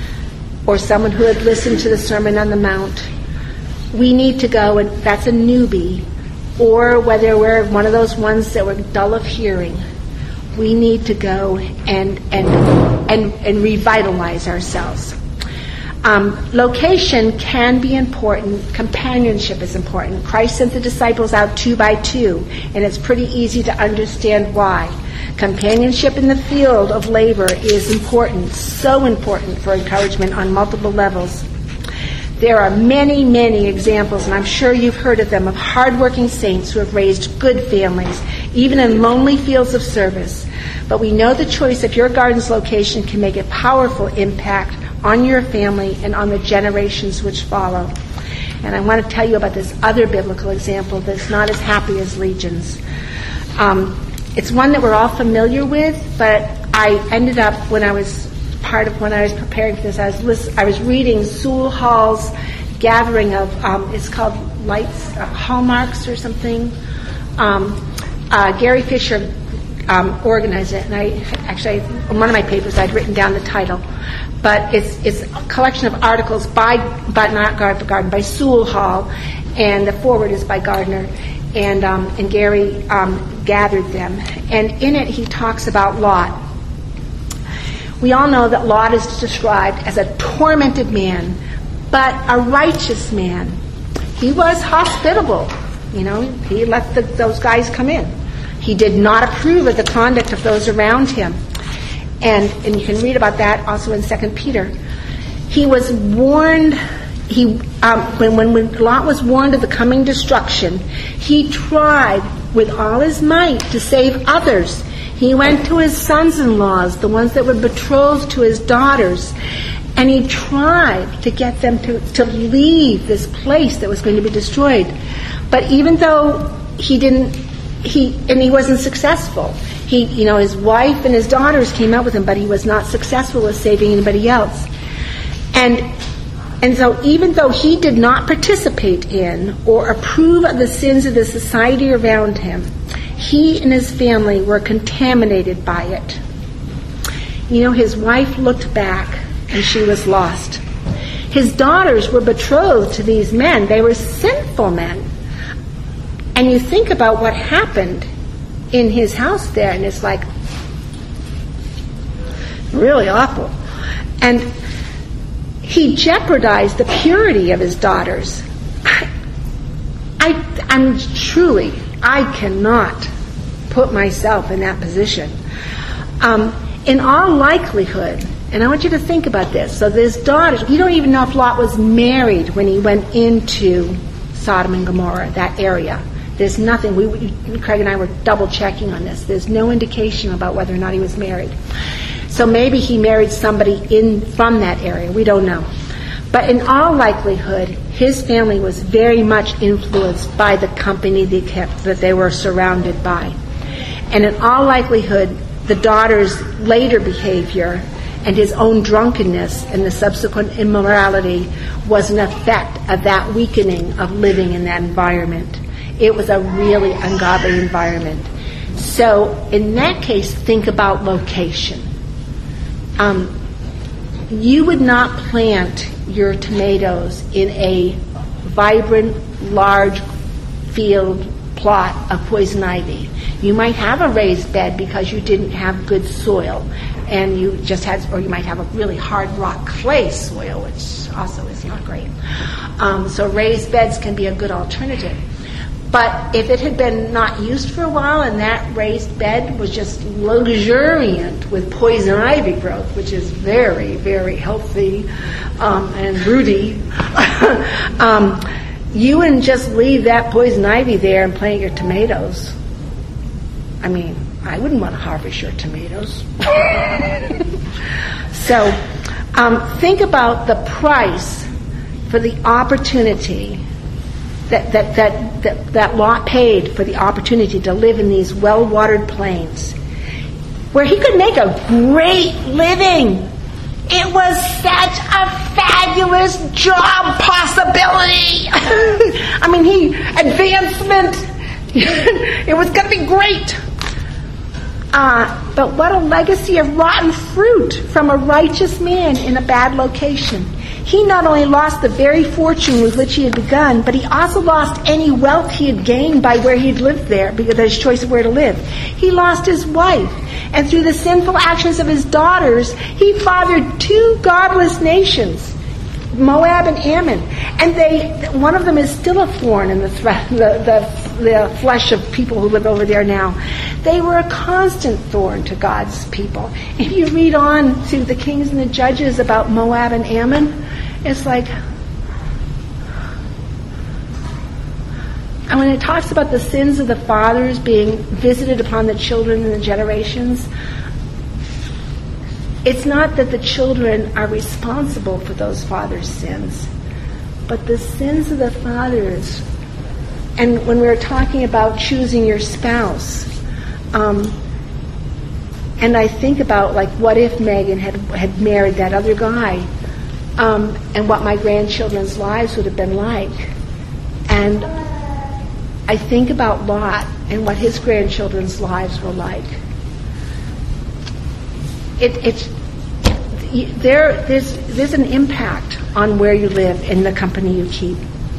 [SPEAKER 1] or someone who had listened to the Sermon on the Mount, we need to go, and that's a newbie, or whether we're one of those ones that were dull of hearing, we need to go and and and, and revitalize ourselves. Um, location can be important. Companionship is important. Christ sent the disciples out two by two, and it's pretty easy to understand why. Companionship in the field of labor is important, so important for encouragement on multiple levels. There are many, many examples, and I'm sure you've heard of them, of hardworking saints who have raised good families, even in lonely fields of service. But we know the choice of your garden's location can make a powerful impact on your family and on the generations which follow. And I want to tell you about this other biblical example that's not as happy as Legion's. Um, it's one that we're all familiar with, but I ended up, when I was part of when I was preparing for this, I was list, I was reading Sewell Hall's gathering of, um, it's called Lights, uh, Hallmarks or something. Um, uh, Gary Fisher um, organized it, and I actually, in one of my papers, I'd written down the title. But it's it's a collection of articles by, but not Gardner, by Sewell Hall, and the foreword is by Gardner, and um, and Gary um, gathered them. And in it, he talks about Lot. We all know that Lot is described as a tormented man, but a righteous man. He was hospitable. You know, he let the, those guys come in. He did not approve of the conduct of those around him. And, and you can read about that also in Second Peter. He was warned, he um, when, when, when Lot was warned of the coming destruction, he tried with all his might to save others. He went to his sons-in-laws, the ones that were betrothed to his daughters, and he tried to get them to, to leave this place that was going to be destroyed. But even though he didn't, he and he wasn't successful. He, you know, his wife and his daughters came out with him, but he was not successful with saving anybody else. And and so even though he did not participate in or approve of the sins of the society around him, he and his family were contaminated by it. You know, his wife looked back and she was lost. His daughters were betrothed to these men. They were sinful men. And you think about what happened in his house there, and it's like really awful. And he jeopardized the purity of his daughters. I, I, I'm truly, I cannot put myself in that position. Um, in all likelihood, and I want you to think about this. So his daughters, we don't even know if Lot was married when he went into Sodom and Gomorrah, that area. There's nothing. We, Craig and I were double checking on this. There's no indication about whether or not he was married. So maybe he married somebody in from that area. We don't know. But in all likelihood, his family was very much influenced by the company they kept, that they were surrounded by. And in all likelihood, the daughter's later behavior and his own drunkenness and the subsequent immorality was an effect of that weakening of living in that environment. It was a really ungodly environment. So in that case, think about location. Um, you would not plant your tomatoes in a vibrant, large field plot of poison ivy. You might have a raised bed because you didn't have good soil, and you just had, or you might have a really hard rock clay soil, which also is not great. Um, so raised beds can be a good alternative. But if it had been not used for a while and that raised bed was just luxuriant with poison ivy growth, which is very, very healthy um, and rooty, um, you wouldn't just leave that poison ivy there and plant your tomatoes. I mean, I wouldn't want to harvest your tomatoes. So um, think about the price for the opportunity that that, that that that Lot paid for the opportunity to live in these well-watered plains, where he could make a great living. It was such a fabulous job possibility. I mean, he advancement. It was going to be great. Uh, but what a legacy of rotten fruit from a righteous man in a bad location. He not only lost the very fortune with which he had begun, but he also lost any wealth he had gained by where he had lived there, because of his choice of where to live. He lost his wife, and through the sinful actions of his daughters, he fathered two godless nations, Moab and Ammon. And they, one of them is still a thorn in the, thre- the, the, the flesh of people who live over there now. They were a constant thorn to God's people. If you read on to the Kings and the Judges about Moab and Ammon, it's like, and when it talks about the sins of the fathers being visited upon the children and the generations, it's not that the children are responsible for those fathers' sins, but the sins of the fathers. And when we were talking about choosing your spouse, um, and I think about, like, what if Megan had had married that other guy, um, and what my grandchildren's lives would have been like. And I think about Lot and what his grandchildren's lives were like. It, it's there. There's there's an impact on where you live and the company you keep.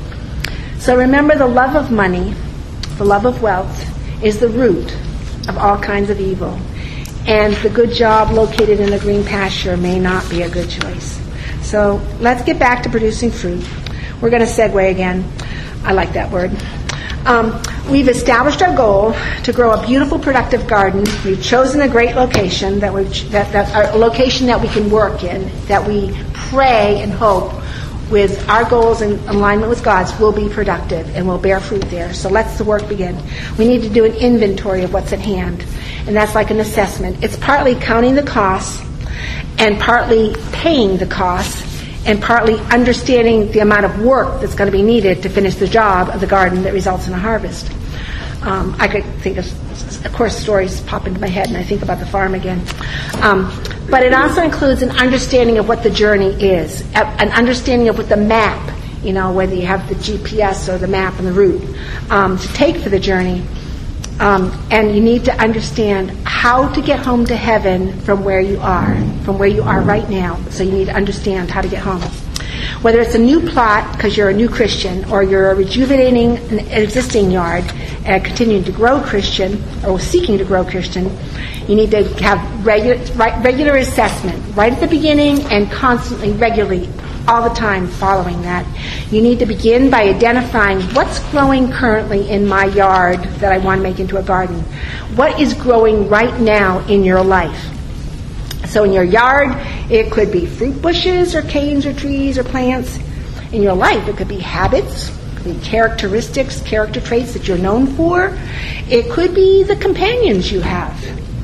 [SPEAKER 1] So remember, the love of money, the love of wealth, is the root of all kinds of evil. And the good job located in the green pasture may not be a good choice. So let's get back to producing fruit. We're going to segue again. I like that word. Um, we've established our goal to grow a beautiful, productive garden. We've chosen a great location, that we that, that a location that we can work in, that we pray and hope with our goals in alignment with God's will be productive and will bear fruit there. So let's the work begin. We need to do an inventory of what's at hand, and that's like an assessment. It's partly counting the costs and partly paying the costs and partly understanding the amount of work that's going to be needed to finish the job of the garden that results in a harvest. Um, I could think of, of course, stories pop into my head, and I think about the farm again. Um, but it also includes an understanding of what the journey is, an understanding of what the map, you know, whether you have the G P S or the map and the route um, to take for the journey. Um, and you need to understand how to get home to heaven from where you are, from where you are right now. So you need to understand how to get home. Whether it's a new plot because you're a new Christian, or you're rejuvenating an existing yard and continuing to grow Christian, or seeking to grow Christian, you need to have regular, regular assessment right at the beginning and constantly, regularly, all the time following that. You need to begin by identifying what's growing currently in my yard that I want to make into a garden. What is growing right now in your life? So in your yard, it could be fruit bushes or canes or trees or plants. In your life, it could be habits, it could be characteristics, character traits that you're known for. It could be the companions you have.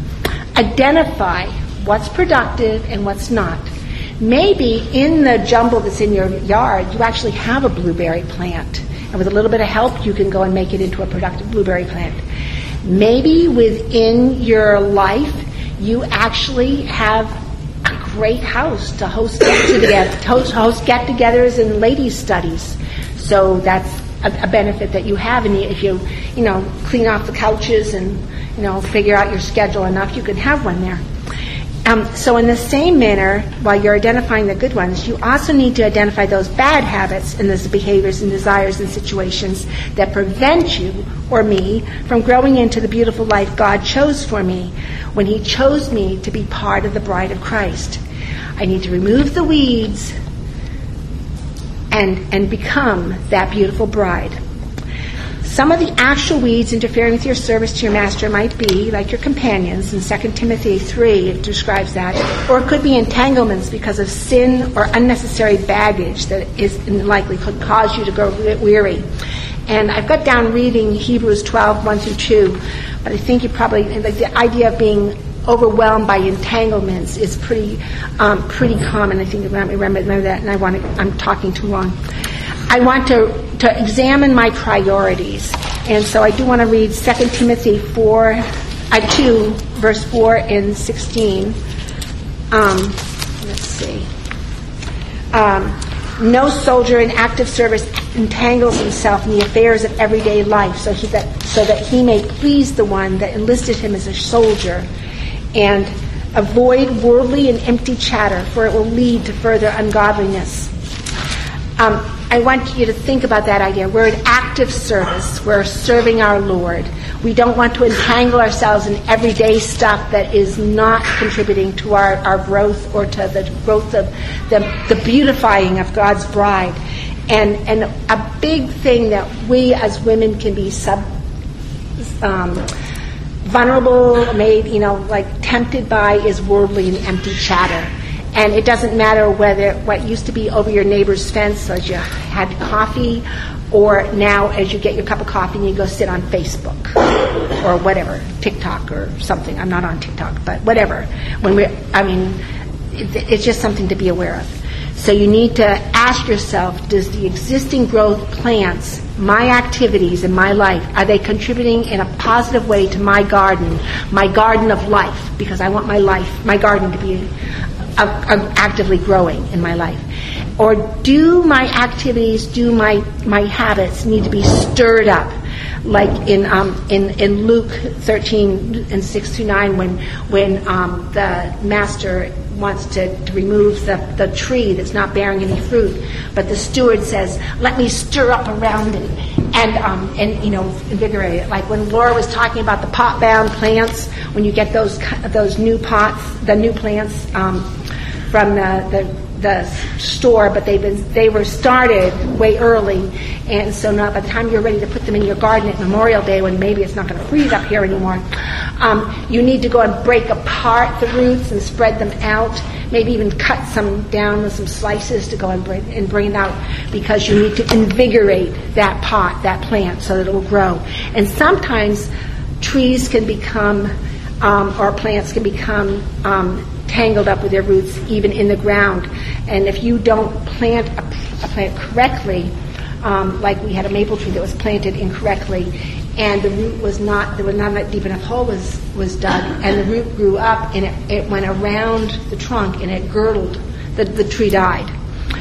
[SPEAKER 1] Identify what's productive and what's not. Maybe in the jumble that's in your yard, you actually have a blueberry plant. And with a little bit of help, you can go and make it into a productive blueberry plant. Maybe within your life, you actually have a great house to host get-togethers, host, host get-togethers and ladies' studies. So that's a, a benefit that you have. And if you, you know, clean off the couches and, you know, figure out your schedule enough, you can have one there. Um, so in the same manner, while you're identifying the good ones, you also need to identify those bad habits and those behaviors and desires and situations that prevent you or me from growing into the beautiful life God chose for me when he chose me to be part of the bride of Christ. I need to remove the weeds and, and become that beautiful bride. Some of the actual weeds interfering with your service to your master might be, like your companions, in Second Timothy three, it describes that, or it could be entanglements because of sin or unnecessary baggage that is likely could cause you to grow weary. And I've got down reading Hebrews twelve, one through two, but I think you probably, like the idea of being overwhelmed by entanglements is pretty um, pretty common. I think remember, remember that, and I want to, I'm talking too long. I want to, to examine my priorities. And so I do want to read Second Timothy four, uh, two, verse four and sixteen. Um, let's see. Um, no soldier in active service entangles himself in the affairs of everyday life so, he that, so that he may please the one that enlisted him as a soldier. And avoid worldly and empty chatter, for it will lead to further ungodliness. Um, I want you to think about that idea. We're in active service. We're serving our Lord. We don't want to entangle ourselves in everyday stuff that is not contributing to our, our growth or to the growth of the, the beautifying of God's bride. And, and a big thing that we as women can be sub, um, vulnerable, made, you know, like tempted by is worldly and empty chatter. And it doesn't matter whether what used to be over your neighbor's fence as you had coffee, or now as you get your cup of coffee and you go sit on Facebook or whatever, TikTok or something. I'm not on TikTok, but whatever. When we, I mean, it, it's just something to be aware of. So you need to ask yourself, does the existing growth plants, my activities in my life, are they contributing in a positive way to my garden, my garden of life? Because I want my life, my garden to be actively growing in my life. Or do my activities, do my, my habits need to be stirred up? Like in um, in, in Luke thirteen and six through nine, when when um, the master wants to, to remove the, the tree that's not bearing any fruit, but the steward says, "Let me stir up around it and um, and you know invigorate it." Like when Laura was talking about the pot-bound plants, when you get those those new pots, the new plants um, from the, the the store, but they've been they were started way early, and so now by the time you're ready to put them in your garden at Memorial Day, when maybe it's not going to freeze up here anymore, um, you need to go and break apart the roots and spread them out. Maybe even cut some down with some slices to go and bring, and bring it out, because you need to invigorate that pot, that plant, so that it will grow. And sometimes trees can become, um, or plants can become um, tangled up with their roots even in the ground. And if you don't plant a, a plant correctly, um, like we had a maple tree that was planted incorrectly, and the root was not, there was not a deep enough hole was, was dug, and the root grew up and it, it went around the trunk and it girdled, the, the tree died.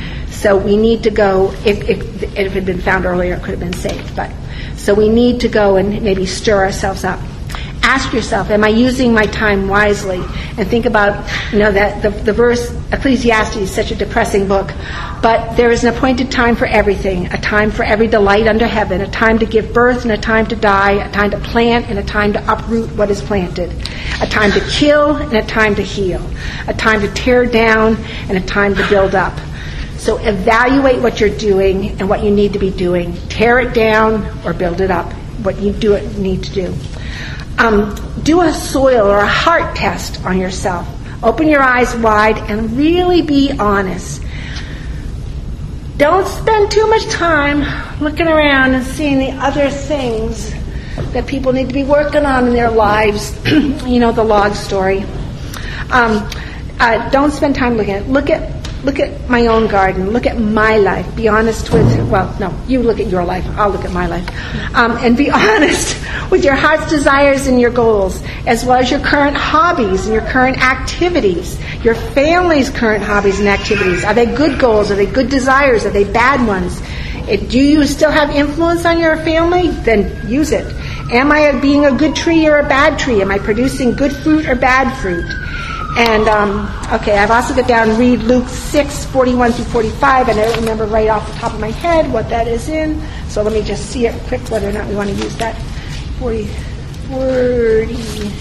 [SPEAKER 1] So we need to go, if, if, if it had been found earlier, it could have been saved. But so we need to go and maybe stir ourselves up. Ask yourself, am I using my time wisely? And think about, you know, that the, the verse, Ecclesiastes is such a depressing book, but there is an appointed time for everything, a time for every delight under heaven, a time to give birth and a time to die, a time to plant and a time to uproot what is planted, a time to kill and a time to heal, a time to tear down and a time to build up. So evaluate what you're doing and what you need to be doing. Tear it down or build it up, what you do it need to do. Um, do a soil or a heart test on yourself. Open your eyes wide and really be honest. Don't spend too much time looking around and seeing the other things that people need to be working on in their lives. You know, the log story. Um, uh, don't spend time looking at it. Look at Look at my own garden. Look at my life. Be honest with, well, no, you look at your life. I'll look at my life. Um, and be honest with your heart's desires and your goals, as well as your current hobbies and your current activities, your family's current hobbies and activities. Are they good goals? Are they good desires? Are they bad ones? If, do you still have influence on your family? Then use it. Am I being a good tree or a bad tree? Am I producing good fruit or bad fruit? And, um, okay, I've also got down read Luke six, forty-one through forty-five, and I don't remember right off the top of my head what that is in. So let me just see it quick, whether or not we want to use that. forty, forty,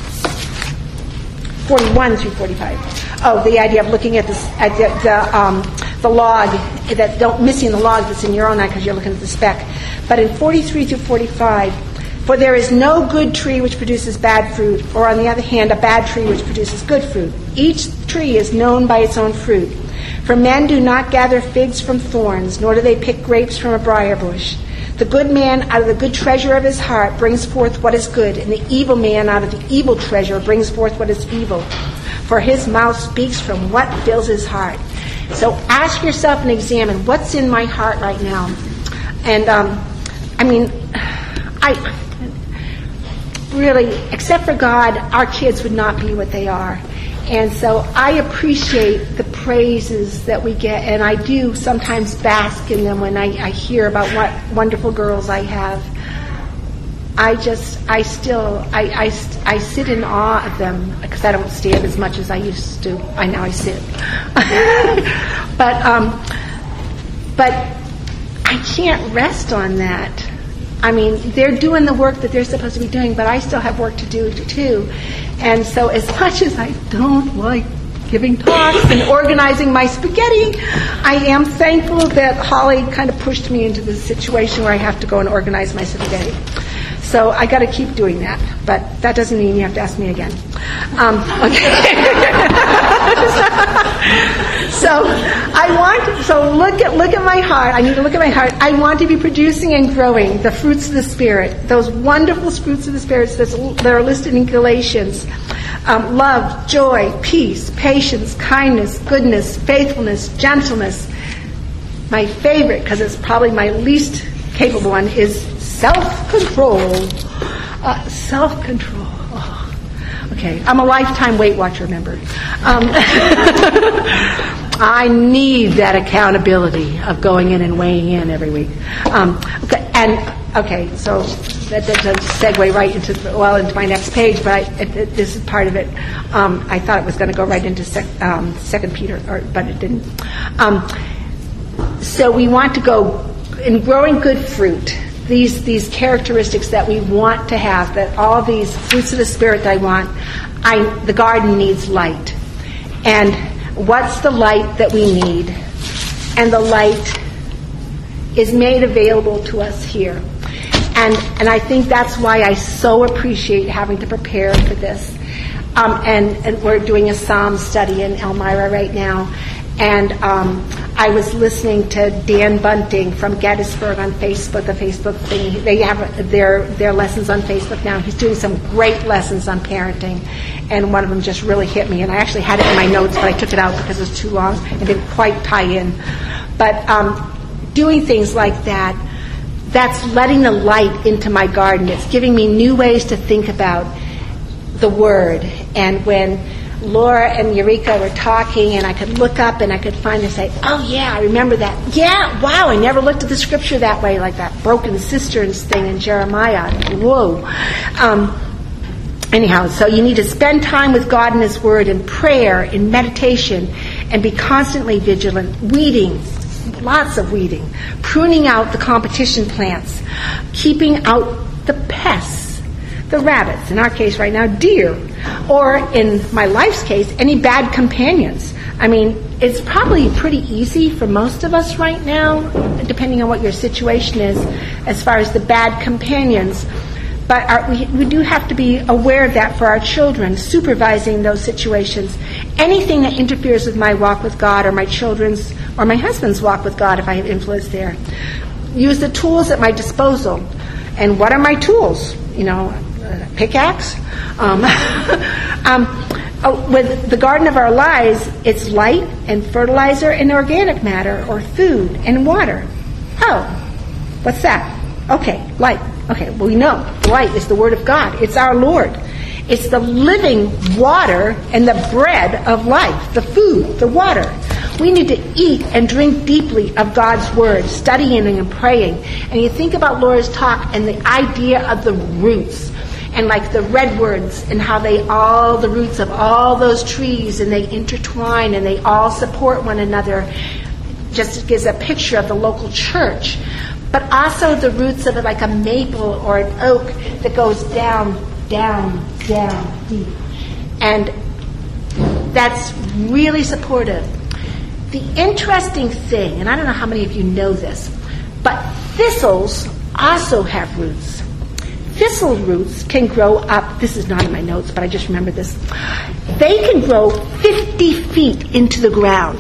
[SPEAKER 1] forty-one through forty-five. Oh, the idea of looking at, this, at the, the, um, the log, that don't missing the log that's in your own eye because you're looking at the speck. But in forty-three through forty-five, for there is no good tree which produces bad fruit, or on the other hand, a bad tree which produces good fruit. Each tree is known by its own fruit. For men do not gather figs from thorns, nor do they pick grapes from a briar bush. The good man out of the good treasure of his heart brings forth what is good, and the evil man out of the evil treasure brings forth what is evil. For his mouth speaks from what fills his heart. So ask yourself and examine, what's in my heart right now? And, um, I mean, I... Really, except for God, our kids would not be what they are. And so I appreciate the praises that we get, and I do sometimes bask in them when I, I hear about what wonderful girls I have. I just, I still, I, I, I sit in awe of them, because I don't stand as much as I used to. I now I sit. but, um, but I can't rest on that. I mean, they're doing the work that they're supposed to be doing, but I still have work to do too. And so as much as I don't like giving talks and organizing my spaghetti, I am thankful that Holly kind of pushed me into this situation where I have to go and organize my spaghetti. So I got to keep doing that, but that doesn't mean you have to ask me again. Um, okay. So I want. So look at look at my heart. I need to look at my heart. I want to be producing and growing the fruits of the Spirit, those wonderful fruits of the Spirit that are listed in Galatians: um, love, joy, peace, patience, kindness, goodness, faithfulness, gentleness. My favorite, because it's probably my least capable one, is self-control. Uh, self-control. Oh. Okay, I'm a lifetime Weight Watcher member. Um, I need that accountability of going in and weighing in every week. Um, okay, and okay, so that, that does segue right into well into my next page, but I, it, it, this is part of it. Um, I thought it was going to go right into sec, um, Second Peter, or, but it didn't. Um, so we want to go in growing good fruit. These these characteristics that we want to have, that all these fruits of the Spirit that I want, I the garden needs light. And what's the light that we need? And the light is made available to us here. And and I think that's why I so appreciate having to prepare for this. Um, and, and we're doing a Psalm study in Elmira right now. And um, I was listening to Dan Bunting from Gettysburg on Facebook, the Facebook thing. They have their their lessons on Facebook now. He's doing some great lessons on parenting, and one of them just really hit me. And I actually had it in my notes, but I took it out because it was too long and didn't quite tie in. But um, doing things like that, that's letting the light into my garden. It's giving me new ways to think about the Word. And when Laura and Eureka were talking, and I could look up and I could find and say, oh yeah, I remember that. Yeah, wow, I never looked at the scripture that way, like that broken cisterns thing in Jeremiah. Whoa. Um, anyhow, so you need to spend time with God and His Word in prayer, in meditation, and be constantly vigilant, weeding, lots of weeding, pruning out the competition plants, keeping out the pests, the rabbits, in our case right now, deer, or in my life's case, any bad companions. I mean, it's probably pretty easy for most of us right now, depending on what your situation is, as far as the bad companions. But our, we, we do have to be aware of that for our children, supervising those situations. Anything that interferes with my walk with God, or my children's, or my husband's walk with God, if I have influence there. Use the tools at my disposal. And what are my tools? You know, a pickaxe? Um, um, oh, with the garden of our lives, it's light and fertilizer and organic matter, or food and water. Oh, what's that? Okay, light. Okay, well, we know the light is the Word of God. It's our Lord. It's the living water and the bread of life, the food, the water. We need to eat and drink deeply of God's Word, studying and praying. And you think about Laura's talk and the idea of the roots. and like the redwoods and how they all, the roots of all those trees, and they intertwine and they all support one another. Just gives a picture of the local church. But also the roots of it, like a maple or an oak that goes down, down, down, deep. And that's really supportive. The interesting thing, and I don't know how many of you know this, but thistles also have roots. Thistle roots can grow up, this is not in my notes, but I just remember this. They can grow fifty feet into the ground.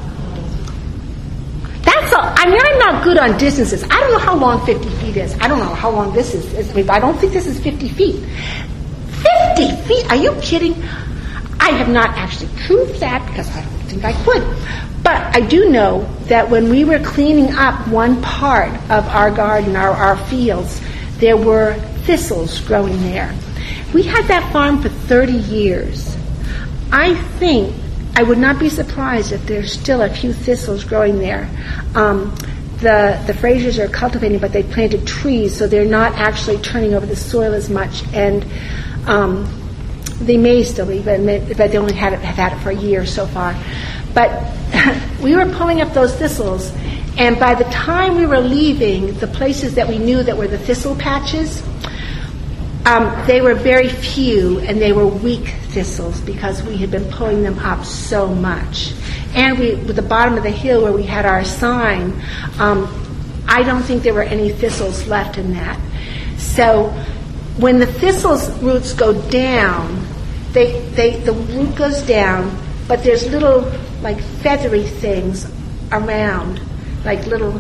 [SPEAKER 1] That's all. I mean, I'm not good on distances. I don't know how long fifty feet is. I don't know how long this is. I don't think this is fifty feet. fifty feet? Are you kidding? I have not actually proved that because I don't think I could. But I do know that when we were cleaning up one part of our garden, our, our fields, there were thistles growing there. We had that farm for thirty years. I think I would not be surprised if there's still a few thistles growing there. Um, the the Frasers are cultivating, but they planted trees, so they're not actually turning over the soil as much. And um, they may still be, but, but they only had it, have had it for a year so far. But we were pulling up those thistles, and by the time we were leaving, the places that we knew that were the thistle patches, Um, they were very few, and they were weak thistles because we had been pulling them up so much. And we, with the bottom of the hill where we had our sign, um, I don't think there were any thistles left in that. So when the thistles roots go down, they, they the root goes down, but there's little like feathery things around, like little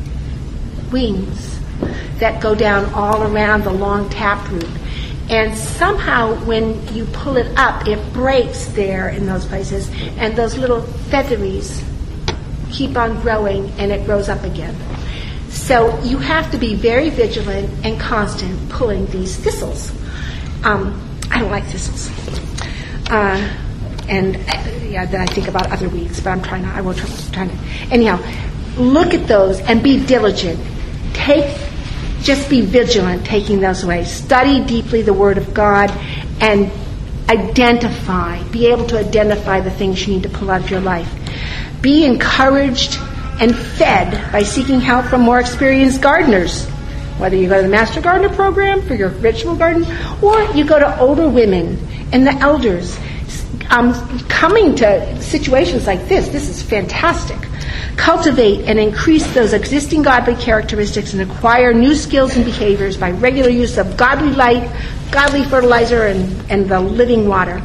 [SPEAKER 1] wings that go down all around the long taproot. And somehow when you pull it up, it breaks there in those places, and those little featheries keep on growing, and it grows up again. So you have to be very vigilant and constant pulling these thistles. Um, I don't like thistles. Uh, and uh, yeah, then I think about other weeds, but I'm trying not, I won't try, trying to. Anyhow, look at those and be diligent. Take Just be vigilant taking those away. Study deeply the Word of God and identify, be able to identify the things you need to pull out of your life. Be encouraged and fed by seeking help from more experienced gardeners, whether you go to the Master Gardener program for your ritual garden, or you go to older women and the elders. Um, coming to situations like this, this is fantastic. Cultivate and increase those existing godly characteristics and acquire new skills and behaviors by regular use of godly light, godly fertilizer, and, and the living water.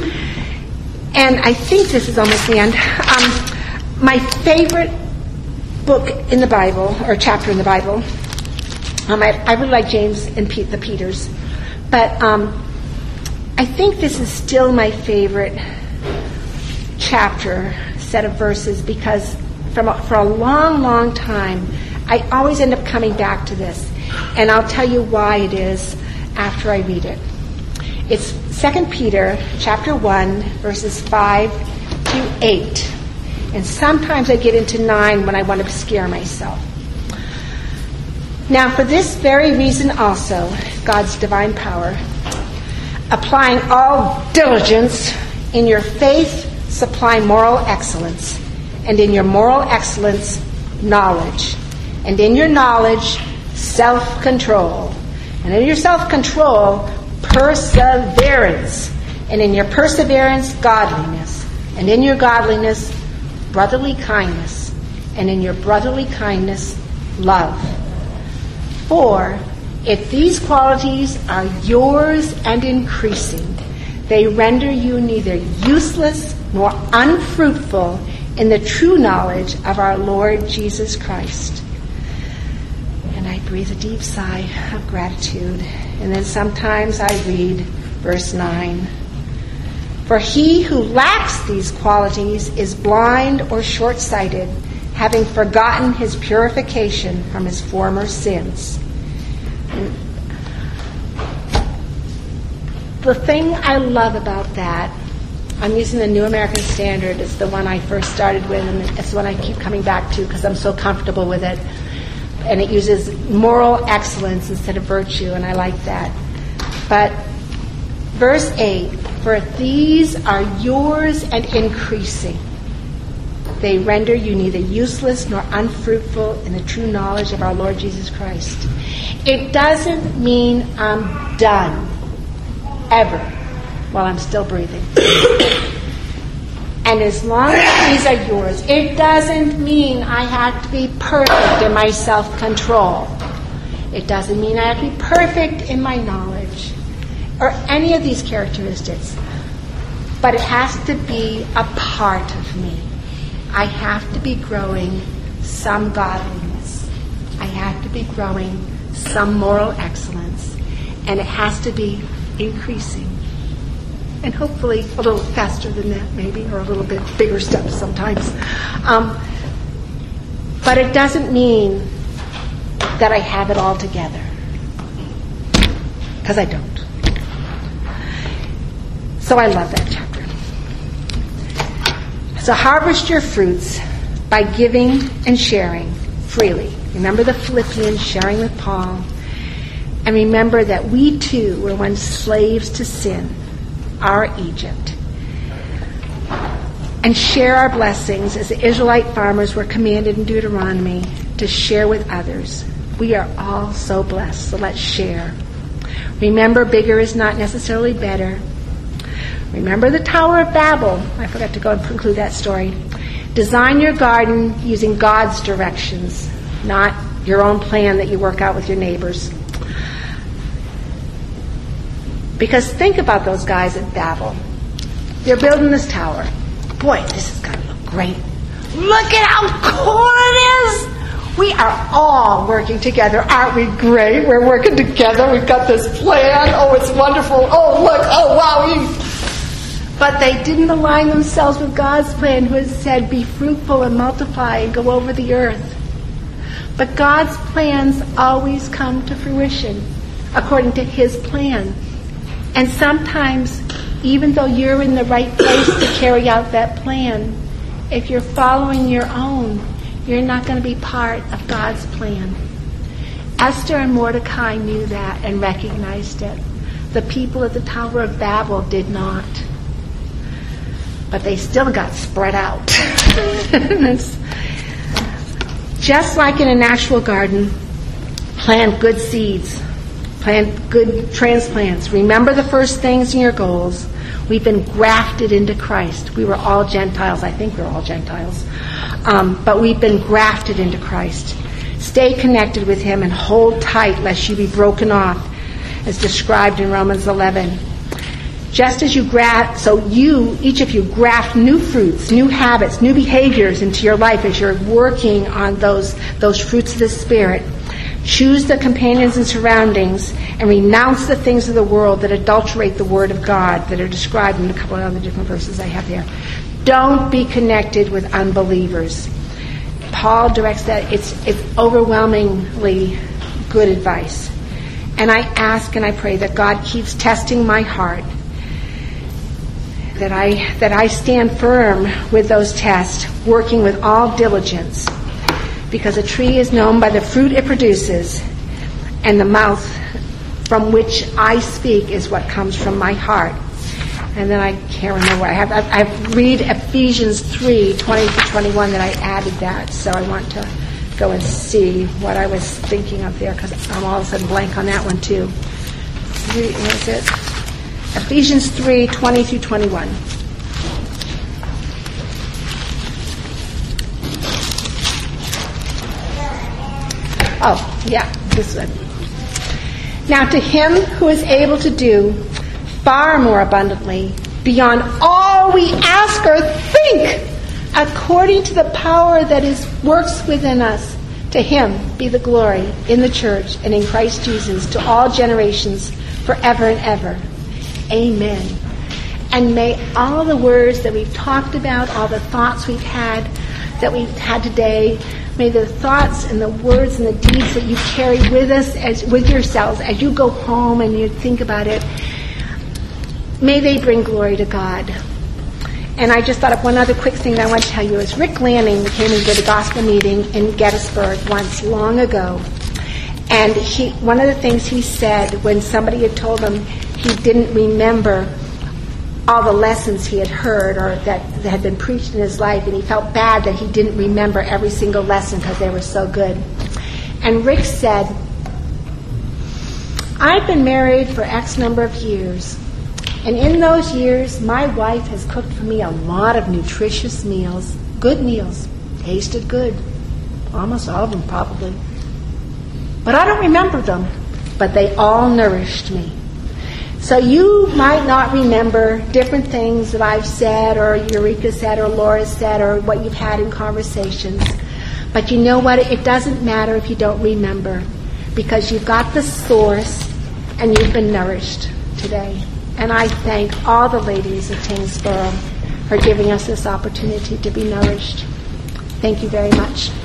[SPEAKER 1] And I think this is almost the end. Um, my favorite book in the Bible, or chapter in the Bible, um, I, I really like James and Pete, the Peters, but um, I think this is still my favorite chapter, set of verses, because From a, for a long, long time, I always end up coming back to this. And I'll tell you why it is after I read it. It's Second Peter chapter one, verses five to eight. And sometimes I get into nine when I want to scare myself. Now, for this very reason also, God's divine power, applying all diligence, in your faith supply moral excellence, and in your moral excellence, knowledge. And in your knowledge, self-control. And in your self-control, perseverance. And in your perseverance, godliness. And in your godliness, brotherly kindness. And in your brotherly kindness, love. For if these qualities are yours and increasing, they render you neither useless nor unfruitful in the true knowledge of our Lord Jesus Christ. And I breathe a deep sigh of gratitude. And then sometimes I read verse nine. For he who lacks these qualities is blind or short-sighted, having forgotten his purification from his former sins. And the thing I love about that, I'm using the New American Standard. It's the one I first started with, and it's the one I keep coming back to because I'm so comfortable with it. And it uses moral excellence instead of virtue, and I like that. But verse eight, for these are yours and increasing. They render you neither useless nor unfruitful in the true knowledge of our Lord Jesus Christ. It doesn't mean I'm done, ever, while I'm still breathing. And as long as these are yours, it doesn't mean I have to be perfect in my self-control. It doesn't mean I have to be perfect in my knowledge or any of these characteristics. But it has to be a part of me. I have to be growing some godliness. I have to be growing some moral excellence. And it has to be increasing. And hopefully a little faster than that, maybe, or a little bit bigger steps sometimes. Um, but it doesn't mean that I have it all together. Because I don't. So I love that chapter. So harvest your fruits by giving and sharing freely. Remember the Philippians sharing with Paul. And remember that we too were once slaves to sin, our Egypt. And share our blessings as the Israelite farmers were commanded in Deuteronomy to share with others. We are all so blessed, so let's share. Remember, bigger is not necessarily better. Remember the Tower of Babel. I forgot to go and conclude that story. Design your garden using God's directions, not your own plan that you work out with your neighbors. Because think about those guys at Babel. They're building this tower. Boy, this is going to look great. Look at how cool it is. We are all working together. Aren't we great? We're working together. We've got this plan. Oh, it's wonderful. Oh, look. Oh, wow. We... But they didn't align themselves with God's plan, who has said, be fruitful and multiply and go over the earth. But God's plans always come to fruition according to his plan. And sometimes, even though you're in the right place to carry out that plan, if you're following your own, you're not going to be part of God's plan. Esther and Mordecai knew that and recognized it. The people at the Tower of Babel did not. But they still got spread out. Just like in a natural garden, plant good seeds. Plant good transplants. Remember the first things in your goals. We've been grafted into Christ. We were all Gentiles. I think we we're all Gentiles. Um, but we've been grafted into Christ. Stay connected with him and hold tight lest you be broken off, as described in Romans eleven. Just as you graft, so you, each of you, graft new fruits, new habits, new behaviors into your life as you're working on those, those fruits of the Spirit. Choose the companions and surroundings and renounce the things of the world that adulterate the Word of God that are described in a couple of other different verses I have here. Don't be connected with unbelievers. Paul directs that. It's, it's overwhelmingly good advice. And I ask and I pray that God keeps testing my heart, that I that I stand firm with those tests, working with all diligence, because a tree is known by the fruit it produces, and the mouth from which I speak is what comes from my heart. And then I can't remember where I have. I, I read Ephesians three twenty to twenty-one that I added that, so I want to go and see what I was thinking of there, because I'm all of a sudden blank on that one too. Three, what is it? Ephesians three twenty through twenty-one. Oh, yeah, this one. Now to him who is able to do far more abundantly, beyond all we ask or think, according to the power that is works within us, to him be the glory in the church and in Christ Jesus to all generations forever and ever. Amen. And may all the words that we've talked about, all the thoughts we've had, that we've had today, may the thoughts and the words and the deeds that you carry with us, as with yourselves, as you go home and you think about it, may they bring glory to God. And I just thought of one other quick thing that I want to tell you is Rick Lanning came and did a gospel meeting in Gettysburg once long ago. And he, one of the things he said when somebody had told him he didn't remember all the lessons he had heard or that, that had been preached in his life, and he felt bad that he didn't remember every single lesson because they were so good. And Rick said, I've been married for X number of years, and in those years, my wife has cooked for me a lot of nutritious meals, good meals, tasted good, almost all of them probably. But I don't remember them, but they all nourished me. So you might not remember different things that I've said or Eureka said or Laura said or what you've had in conversations. But you know what? It doesn't matter if you don't remember, because you've got the source and you've been nourished today. And I thank all the ladies of Tyngsboro for giving us this opportunity to be nourished. Thank you very much.